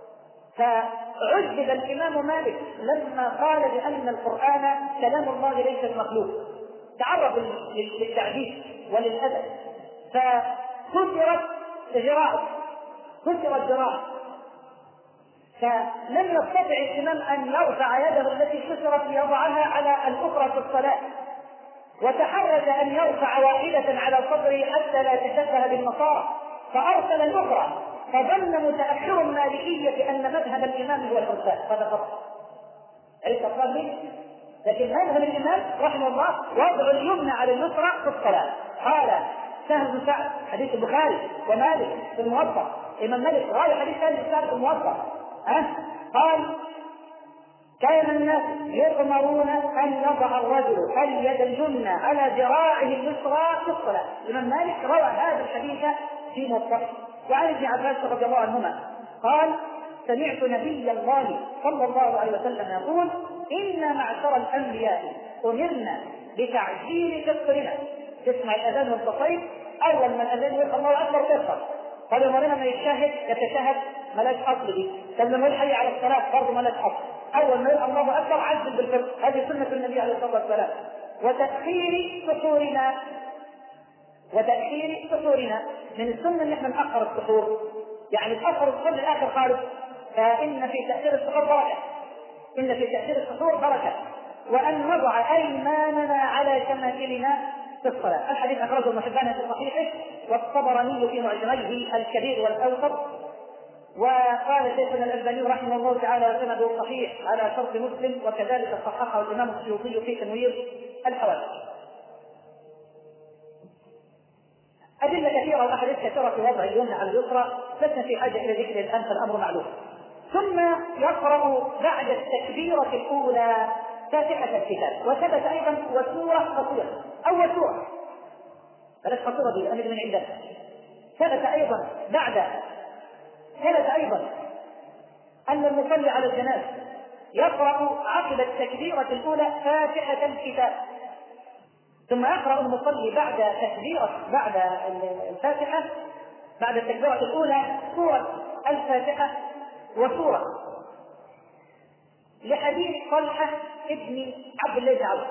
فعذب الإمام مالك لما قال بأن القرآن كلام الله ليس المخلوق، تعرض للتعذيب وللأذى، فكسرت ذراعه، كسرت ذراعه، فلم يستطع الإمام أن يرفع يده التي كسرت ليضعها على الأخرى في الصلاة، وتحرج أن يرفع واحدة على صدره حتى لا تشبه بالنصارى، فأرسل الأخرى، فظن متأخر المالكية أن مذهب الإمام هو الإرسال. هذا خطأ. أي تقال لي؟ لكن مذهب الإمام رحمه الله وضع اليمنى على اليسرى في الصلاة. قال سهل بن سعد حديث البخاري ومالك في الموطأ، الإمام مالك راوي حديث سهل بن سعد في الموطأ، أه؟ قال كان الناس يؤمرون أن يضع الرجل اليد اليمنى على ذراعه اليسرى في الصلاة. الإمام مالك روى هذا الحديث في موطأ. وعن ابن عباس رضي الله عنهما قال سمعت نبي الله صلى الله عليه وسلم يقول إنا معشر الأنبياء أمرنا بتعجيل كفرنا. تسمع الأذان والتصيب، أول ما الأذان يقول الله أكبر تفطر. قال أمرنا من يشاهد يتشاهد ملاش أصل دي، طب لما يحيي على الصلاة برضه ملاش أصل، أول ما يقول الله أكبر عجل بالفطر. هذه سنة النبي عليه الصلاة والسلام. وتأخير سحورنا، وتأخير سحورنا من السنة ان احنا نأخر السحور، يعني تأخر السحور للآخر خالص. فإن في تأخير السحور بركة، إن في تأخير السحور بركة. وأن نضع أيماننا على شمائلنا في الصلاة. الحديث أخرجه ابن حبان في صحيحه والطبراني في معجميه الكبير والأوسط. وقال شيخنا الألباني رحمه الله تعالى وسنده صحيح على شرط مسلم، وكذلك صححه الإمام السيوطي في تنوير الحوادث. أدلة كثيرة وأحاديث كثيرة في وضع اليمنى على اليسرى، لسنا في حاجة إلى ذكر الآن فالأمر معلوم. ثم يقرأ بعد التكبيرة الأولى فاتحة الكتاب، وثبت أيضا وسورة قصيرة أول سورة، بلاش قصيرة دي أمر من عندنا. ثبت أيضا بعد ثبت أيضا أن المصلي على الجنازة يقرأ عقب التكبيرة الأولى فاتحة الكتاب، ثم يقرأ المصلي بعد تكبيرة بعد الفاتحة بعد التكبيرة الأولى سورة الفاتحة وسورة، لحديث طلحة ابن عبد الله بن عوف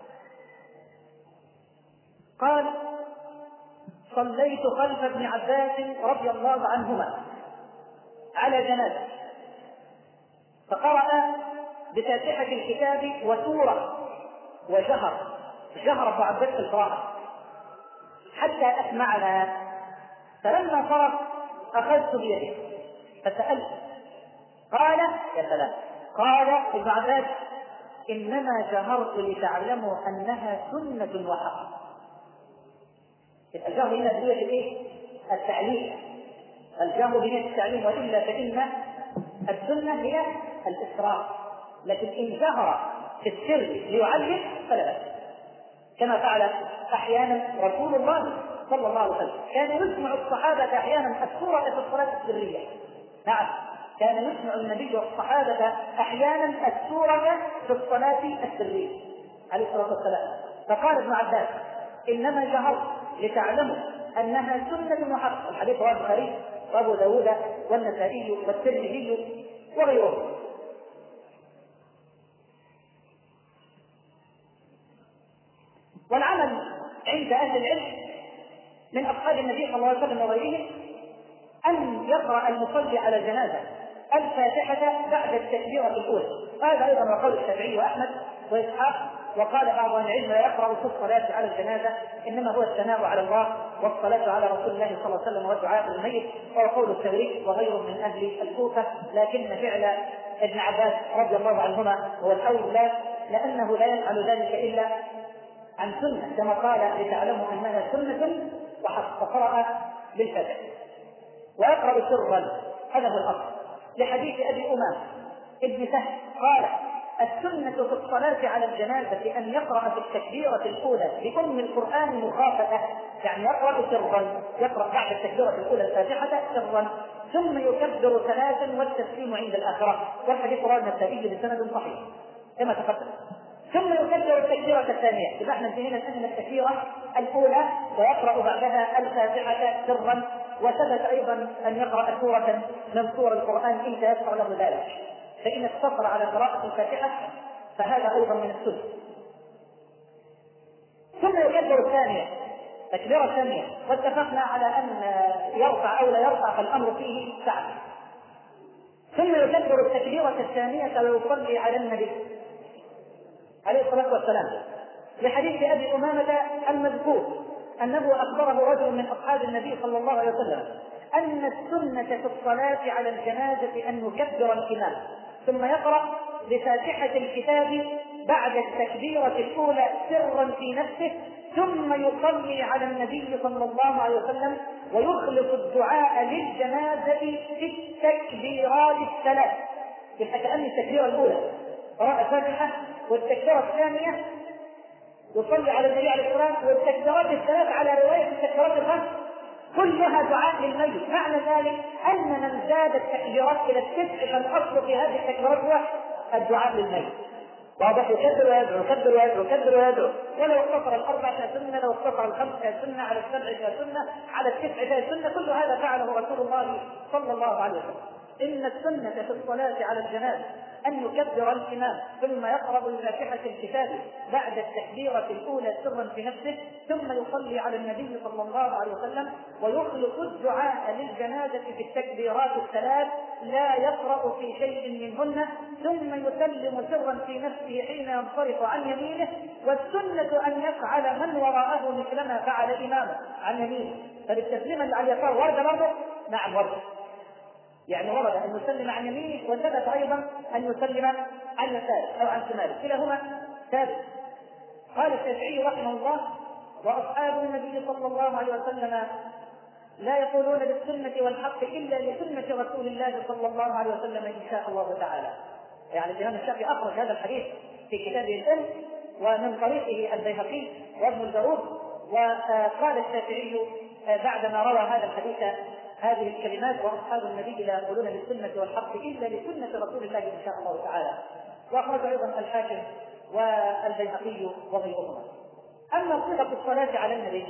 قال صليت خلف ابن عباس رضي الله عنهما على جنازة فقرأ بفاتحة الكتاب وسورة وجهر جهر ابن عباس القراءة حتى أسمعنا، فلما فرغ أخذت بيده فسألت قال يا سلام قال ابن عباس إنما جهرت لتعلموا أنها سنة وحق. الجهر هنا بنية الايه؟ التعليم، الجهر بنية التعليم، وإلا فإن السنة هي الإسراء، لكن إن جهر في السر ليعلم فلا بأس، كما فعل أحيانا رسول الله صلى الله عليه وسلم. كان يسمع الصحابة أحيانا السورة في الصلاة السرية، نعم كان يسمع النبي الصحابة أحيانا السورة في الصلاة السرية عليه الصلاة والسلام. فقال ابن عباس إنما جهرت لتعلموا أنها سنة وحق. الحديث رواه البخاري وأبو داود والنسائي والترمذي وغيرهم. والعمل عند أهل العلم من أصحاب النبي صلى الله عليه وسلم وغيرهم أن يقرأ المصلي على الجنازة الفاتحة بعد التكبيرة الأولى، هذا أيضا وقول الشافعي وأحمد وإسحاق. وقال بعض أهل العلم لا يقرأ في الصلاة على الجنازة إنما هو الثناء على الله والصلاة على رسول الله صلى الله عليه وسلم والدعاء للميت، وهو قول الثوري وغيره من أهل الكوفة. لكن فعل ابن عباس رضي الله عنهما هو الأولى، لأنه لا يفعل ذلك إلا عن سنة كما قال لتعلموا أنها سنة وحق، فقرأ بالفتح ويقرأ سرا، هذا هو الأصل، لحديث أبي أمامة ابن سهل قال: السنة في الصلاة على الجنازة أن يقرأ في التكبيرة الأولى بأم القرآن مخافة، يعني يقرأ سرا، يقرأ بعد التكبيرة الأولى الفاتحة سرا، ثم يكبر ثلاثا والتسليم عند الآخرة، والحديث رواه النسائي بسند صحيح كما تقدم. ثم يكبر التكبيرة الثانية، إذا احنا انتهينا الآن من التكبيرة الأولى، ويقرأ بعدها الفاتحة سرا، وثبت أيضا أن يقرأ سورة من سور القرآن إن تيسر له ذلك، فإن اقتصر على قراءة الفاتحة فهذا أيضا من السنة. ثم يكبر الثانية تكبيرة ثانية، واتفقنا على أن يرفع أو لا يرفع فالأمر فيه سعة. ثم يكبر التكبيرة الثانية ويصلي على النبي عليه الصلاة والسلام، لحديث أبي أمامة المذكور أنه أخبره رجل من أصحاب النبي صلى الله عليه وسلم أن السنة في الصلاة على الجنازة أن يكبر الإمام ثم يقرأ بفاتحة الكتاب بعد التكبيرة الأولى سرا في نفسه، ثم يصلي على النبي صلى الله عليه وسلم ويخلص الدعاء للجنازة في التكبيرات الثلاث. يبقى كأن التكبيرة الأولى قراءة الفاتحة، والتكبيرة الثانية يصلي على النبي عليه الصلاة والسلام، والتكبيرات الثلاث على رواية التكبيرات الخمس كلها دعاء للميت. معنى ذلك أن من زاد التكبيرات إلى التسع فالأصل في هذه التكبيرات هو الدعاء للميت. واضح؟ يكبر ويدعو يكبر ويدعو يكبر ويدعو، ولو اقتصر الأربع فسنة، لو اقتصر الخمس فسنة، على السبع فسنة، على التسع فسنة، كل هذا فعله رسول الله صلى الله عليه وسلم. إن السنة في الصلاة على الجنازة أن يكبر الإمام ثم يقرأ بفاتحة الكتاب بعد التكبيرة الأولى سرا في نفسه، ثم يصلي على النبي صلى الله عليه وسلم ويخلق الدعاء للجنازة في التكبيرات الثلاث، لا يقرأ في شيء منهن، ثم يسلم سرا في نفسه حين ينصرف عن يمينه. والسنة أن يفعل من وراءه مثلما فعل إمامه عن يمينه. فالتسليم اللي على اليسار ورد برضه؟ نعم ورد، يعني ورد أن يسلم عن يمينه، وثبت أيضا أن يسلم عن يساره أو عن شماله، كلاهما ثابت. قال الشافعي رحمه الله: وأصحاب النبي صلى الله عليه وسلم لا يقولون بالسنة والحق إلا لسنة رسول الله صلى الله عليه وسلم إن شاء الله تعالى. يعني الإمام الشافعي أخرج هذا الحديث في كتابه الأم، ومن طريقه البيهقي وابن الجارود. وقال الشافعي بعدما روى هذا الحديث هذه الكلمات: واصحاب النبي لا يقولون بالسنه والحق الا لسنه رسول الله ان شاء الله تعالى. واخرج ايضا الحاكم والبيهقي وغيرهما. اما صفه الصلاه على النبي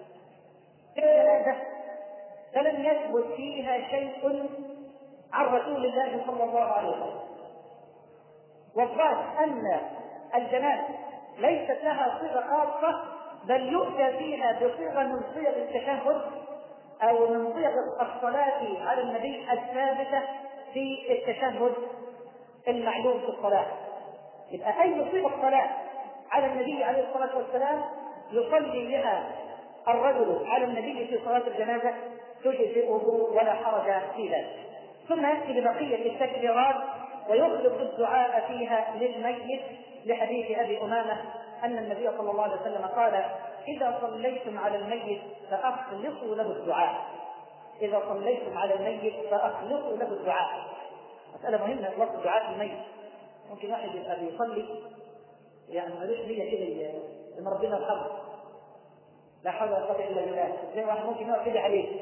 فلم يثبت فيها شيء عن رسول الله صلى الله عليه وسلم. والظاهر ان الجنازه ليست لها صيغه خاصه، بل يؤتى فيها بصيغه من صيغ التشهد أو من صيغ الصلاة على النبي الثابتة في التشهد المعلوم في الصلاة. يبقى أي صيغة صلاة على النبي عليه الصلاة والسلام يصلي بها الرجل على النبي في صلاة الجنازة تجزئه ولا حرج في ذلك. ثم يأتي ببقية التكبيرات ويخلق الدعاء فيها للميت، لحديث أبي أمامة أن النبي صلى الله عليه وسلم قال: إذا صليتم على الميت فأخلصوا له الدعاء. إذا صليتم على الميت فأخلصوا له الدعاء. مسألة مهمة، إخلاص الدعاء للميت. ممكن واحد يبقى بيصلي يعني ملوش نية كده إن ربنا يرحمه، لا حول ولا قوة إلا بالله، زي واحد ممكن يقف كده عليه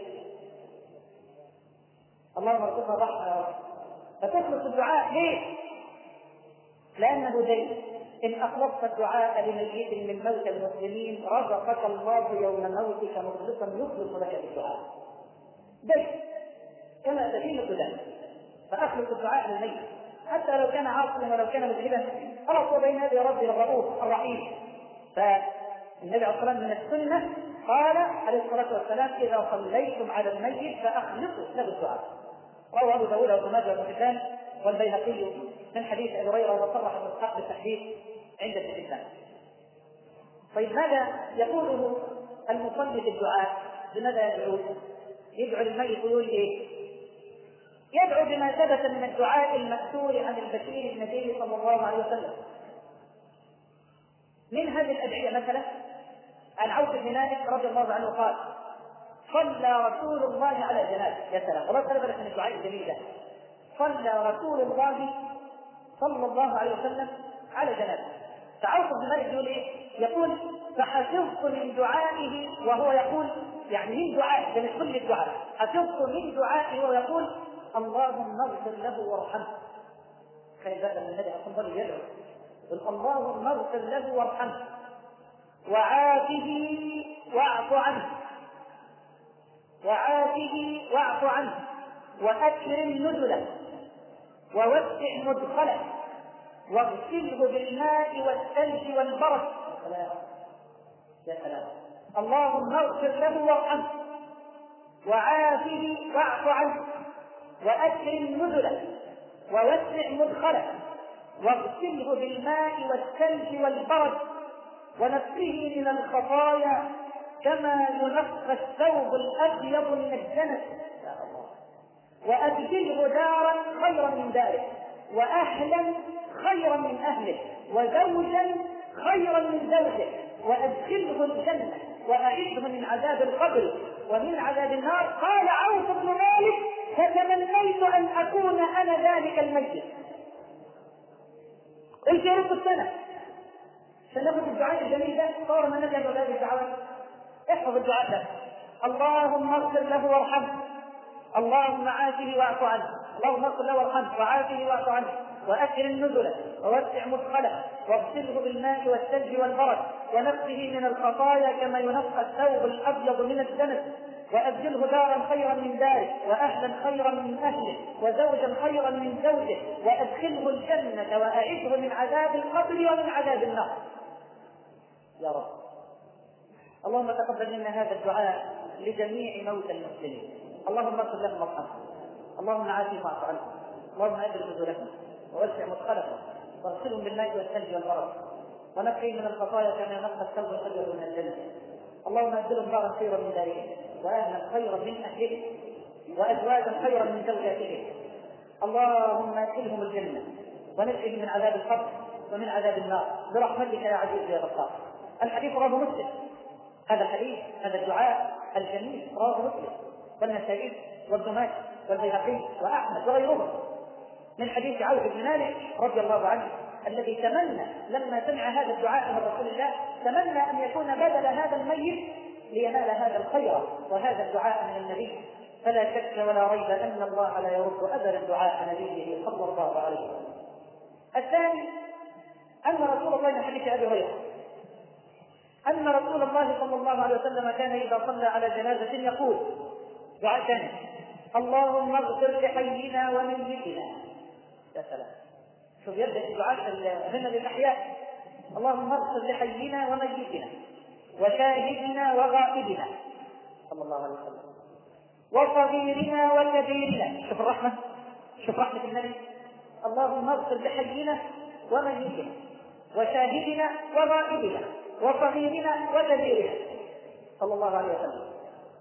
اللهم ارزقنا الرحمة، فتخلص الدعاء. ليه؟ لأنه دين. إن أخلصت الدعاء لميت من موت المسلمين رزقك الله يوم موتك مخلصا يخلص لك الدعاء. دين كما تدين الدين، فأخلص الدعاء للميت حتى لو كان عاصيا ولو كان مذنبا، خلاص بين يدي ربي الرؤوف الرحيم. فالنبي عليه الصلاة والسلام من السنة قال عليه الصلاة والسلام: إذا صليتم على الميت فأخلصوا له الدعاء. رواه أبو داود وابن ماجه وابن حبان والبيهقي من حديث أبي هريرة، وصرح ابن إسحاق بالتحديث عند ابن حبان. طيب ماذا يقوله المصلي في الدعاء؟ بماذا يدعو؟ يدعو للميت ويقول إيه؟ يدعو بما ثبت من الدعاء المأثور عن البشير النبي صلى الله عليه وسلم. من هذه الأدعية مثلا عن عوف بن مالك رضي الله عنه قال: صلى رسول الله على جنازة. يا سلام، والله خلي بالك من الدعاء الجميل ده. صلى رسول الله صلى الله عليه وسلم على جنازه. فعوف بن مالك يقول ايه؟ يقول فحفظت من دعائه وهو يقول، يعني من دعائه ده مش كل الدعاء، حفظت من دعائه وهو يقول اللهم اغفر له وارحمه. خير هذا من النبي صلى الله عليه وسلم يدعو اللهم اغفر له وارحمه وعافه واعف عنه وعافه واعف عنه واكرم نزله ووسع مدخله واغسله بالماء والثلج والبرد. يا سلام. اللهم اغفر له وارحمه وعافه واعف عنه واكرم نزله ووسع مدخله واغسله بالماء والثلج والبرد ونقه من الخطايا كما ينقى الثوب الابيض من الدنس وابدله دارا خيرا من داره واهلا خيرا من اهله وزوجا خيرا من زوجه وادخله الجنه واعذه من عذاب القبر ومن عذاب النار. قال عوف بن مالك فتمنيت ان اكون انا ذلك الميت. قلت يا رب السنه سناخذ الدعاء الجميل ده صور ما نذهب بهذه الدعوات. احفظ الدعاء ده اللهم اغفر له وارحمه اللهم عافه واعف عنه اللهم اغفر له وارحمه وعافه واعف عنه واكرم نزله ووسع مدخله واغسله بالماء والثلج والبرد ونقه من الخطايا كما ينقى الثوب الابيض من الدنس وابدله دارا خيرا من داره واهلا خيرا من اهله وزوجا خيرا من زوجه وادخله الجنه واعذه من عذاب القبر ومن عذاب النار. يا رب اللهم تقبل منا هذا الدعاء لجميع موتى المسلمين. اللهم اغفر لهم وارحمهم اللهم عافهم واعف عنهم اللهم اجر نزلهم ووسع مدخلهم واغسلهم بالماء والثلج والبرد ونقهم من الخطايا كما ينقى الثوب الابيض من الجنه. اللهم ابدلهم دارا خيرا من دارهم واهلا خيرا من اهلهم وازواجا خيرا من زوجاتهم. اللهم ادخلهم الجنه ونجهم من عذاب القبر ومن عذاب النار برحمتك يا عزيز يا غفار. الحديث رواه مسلم. هذا الحديث هذا الدعاء الجميل رواه مسلم والنسائي وابن ماجه والبيهقي واحمد وغيرهم من حديث عوف بن مالك رضي الله عنه الذي تمنى لما سمع هذا الدعاء من رسول الله تمنى ان يكون بدل هذا الميت لينال هذا الخير وهذا الدعاء من النبي. فلا شك ولا ريب ان الله لا يرد ابدا دعاء نبيه صلى الله عليه وسلم. الثاني ان رسول الله من حديث ابي هريره ان رسول الله صلى الله عليه وسلم كان اذا صلى على جنازه يقول دعاء ثاني اللهم اغفر لحينا وميتنا. يا سلام. شوف يبدا الدعاء هنا للاحياء اللهم اغفر لحينا وميتنا وشاهدنا وغائبنا صلى الله عليه وسلم وصغيرنا وكبيرنا. شوف الرحمه شوف رحمه النبي. اللهم اغفر لحينا وميتنا وشاهدنا وغائبنا وصغيرنا وكبيرنا صلى الله عليه وسلم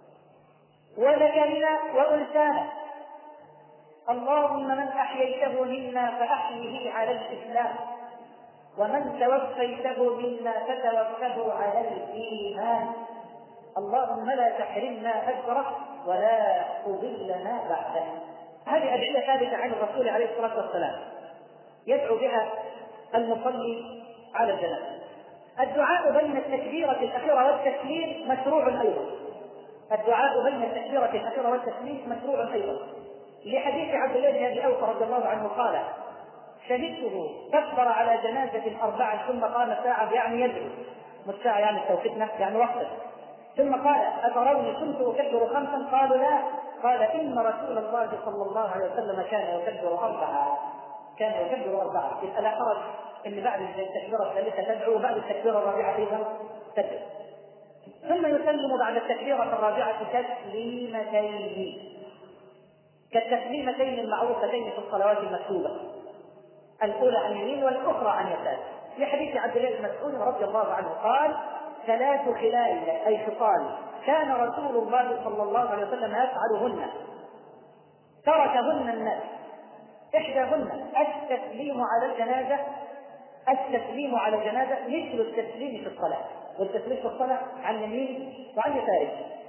وذكرنا وانثانا. اللهم من احييته منا فاحيه على الاسلام ومن توفيته منا فتوفه على الايمان. اللهم لا تحرمنا اجره ولا تضلنا بعده. هذه ادعيه ثابته عن الرسول عليه الصلاه والسلام يدعو بها المصلي على الجنازه. الدعاء بين التكبيره الاخيره والتسليم مشروع ايضا. الدعاء بين التكبيره الاخيره والتسليم مشروع ايضا لحديث عبد الله بن ابي اوفى رضي الله عنه قال شهدته كبر على جنازه اربعا ثم قام ساعه يعني يدعو مش ساعه يعني توقيتنا يعني وقت ثم قال اتروني كنت اكبر خمسا قالوا لا قال ان رسول الله صلى الله عليه وسلم كان يكبر اربعه كان يكبر اربعه. يبقى لا حرج ان بعد التكبيره الثالثه تدعو وبعد التكبيره الرابعه ايضا تدعو. ثم يسلم بعد التكبيره الرابعه تسليمتين كالتسليمتين المعروفتين في الصلوات المكتوبه الاولى عن يمين والاخرى عن يسار. في حديث عبد الله بن مسعود رضي الله عنه قال ثلاث خلال اي خصال كان رسول الله صلى الله عليه وسلم يفعلهن تركهن الناس. احداهن التسليم على الجنازه التسليم على الجنازه مثل التسليم في الصلاه والتسليم في الصلاه عن يمين وعن يسار.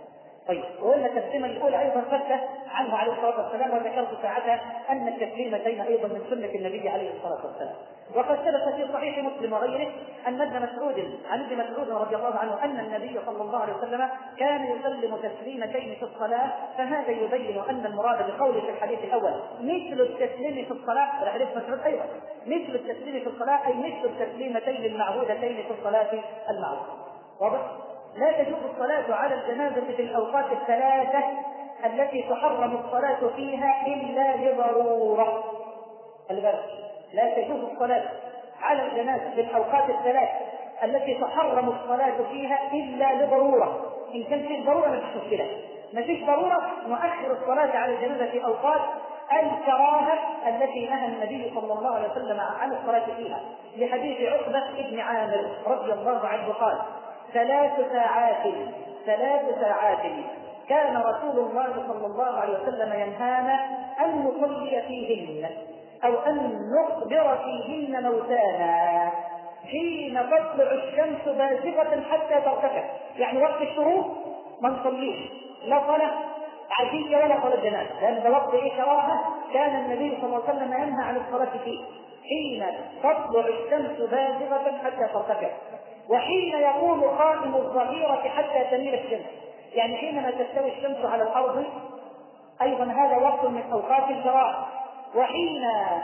طيب، وقلنا التسليمة الأولى أيضا ثبت عنه عليه الصلاة والسلام، وذكرت ساعتها أن التسليمتين أيضا من سنة النبي عليه الصلاة والسلام. وقد ثبت في صحيح مسلم وغيره أن ابن مسعود عن ابن مسعود رضي الله عنه أن النبي صلى الله عليه وسلم كان يسلم تسليمتين في الصلاة، فهذا يبين أن المراد بقوله في الحديث الأول مثل التسليم في الصلاة، والحديث مسعود أيضا مثل التسليم في الصلاة أي مثل التسليمتين المعهودتين في الصلاة المعروفة. واضح؟ لا تجوز الصلاة على الجنازة في الأوقات الثلاثة التي تحرم الصلاة فيها إلا لضرورة. لا تجوز الصلاة على الجنازة في الأوقات الثلاث التي تحرم الصلاة فيها إلا لضرورة. إن كان فيه ضرورة ما فيش مشكلة، ما فيش ضرورة نؤخر الصلاة على الجنازة في أوقات الكراهة التي نهى النبي صلى الله عليه وسلم عن الصلاة فيها، لحديث عقبة بن عامر رضي الله عنه قال: ثلاث ساعات ثلاث ساعات كان رسول الله صلى الله عليه وسلم ينهانا أن نصلي فيهن أو أن نخبر فيهن موتانا حين تطلع الشمس بازغة حتى ترتفع. يعني وقت الشروق ما نصليش لا صلاة عادية ولا صلاة جنازة، لأن ده وقت إيه كراهة كان النبي صلى الله عليه وسلم ينهى عن الصلاة فيه، حين تطلع الشمس بازغة حتى ترتفع، وحين يقوم قائم الظهيرة حتى تميل الشمس، يعني حينما تستوي الشمس على الأرض أيضا هذا وقت من أوقات الكراهة، وحين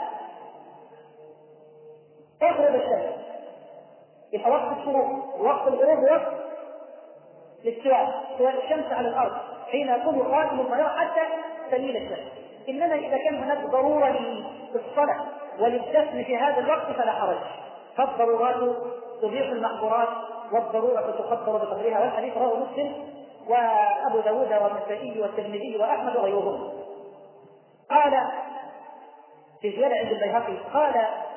تغرب الشمس يبقى وقت الشروق، وقت الغروب وقت الاستواء، استواء الشمس على الأرض حين يكون قائم الظهيرة حتى تميل الشمس. إنما إذا كان هناك ضرورة للصلاة وللدفن في هذا الوقت فلا حرج، فالضرورات تبيح المحظورات والضرورة تقدر بقدرها، والحديث رواه مسلم وأبو داود والنسائي والترمذي وأحمد وغيرهم. قال في زيادة عند البيهقي قال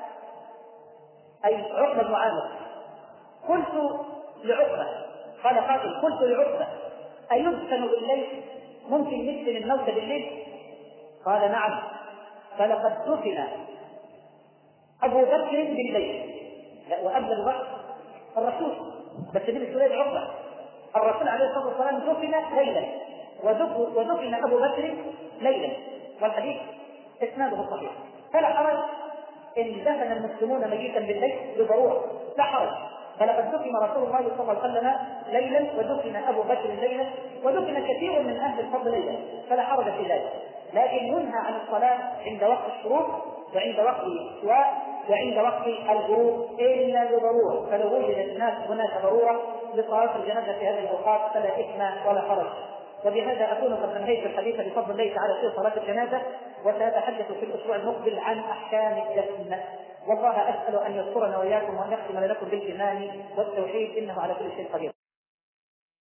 أي عقبة بن عامر: قلت لعقبة، قال قاتل قلت لعقبة: أيدفن بالليل؟ ممكن ندفن الموت بالليل؟ قال: نعم، فلقد دفن أبو بكر بالليل. وقبل الوقت الرسول، بس دي بسؤال عقبة، الرسول عليه الصلاة والسلام دفن ليلا ودفن أبو بكر ليلا، والحديث إسناده صحيح، فلا حرج إن دفن المسلمون ميتا بالليل بضرورة، لا حرج. فلقد دفن رسول الله صلى الله عليه وسلم ليلا ودفن أبو بكر ليلا ودفن كثير من أهل الفضل ليلا، فلا حرج في ذلك. لكن ينهى عن الصلاة عند وقت الشروق وعند وقت الاستواء وعند وقت الغروب إلا بضرورة، فلو وجد الناس هناك ضرورة لصلاة الجنازة في هذه الأوقات فلا إثم ولا حرج. وبهذا أكون قد أنهيت الحديث بفضل الله تعالى في صلاة الجنازة، وسأتحدث في الأسبوع المقبل عن أحكام الدفن. والله أسأل أن يذكرنا وإياكم وأن يختم لكم بالإيمان والتوحيد، إنه على كل شيء قدير.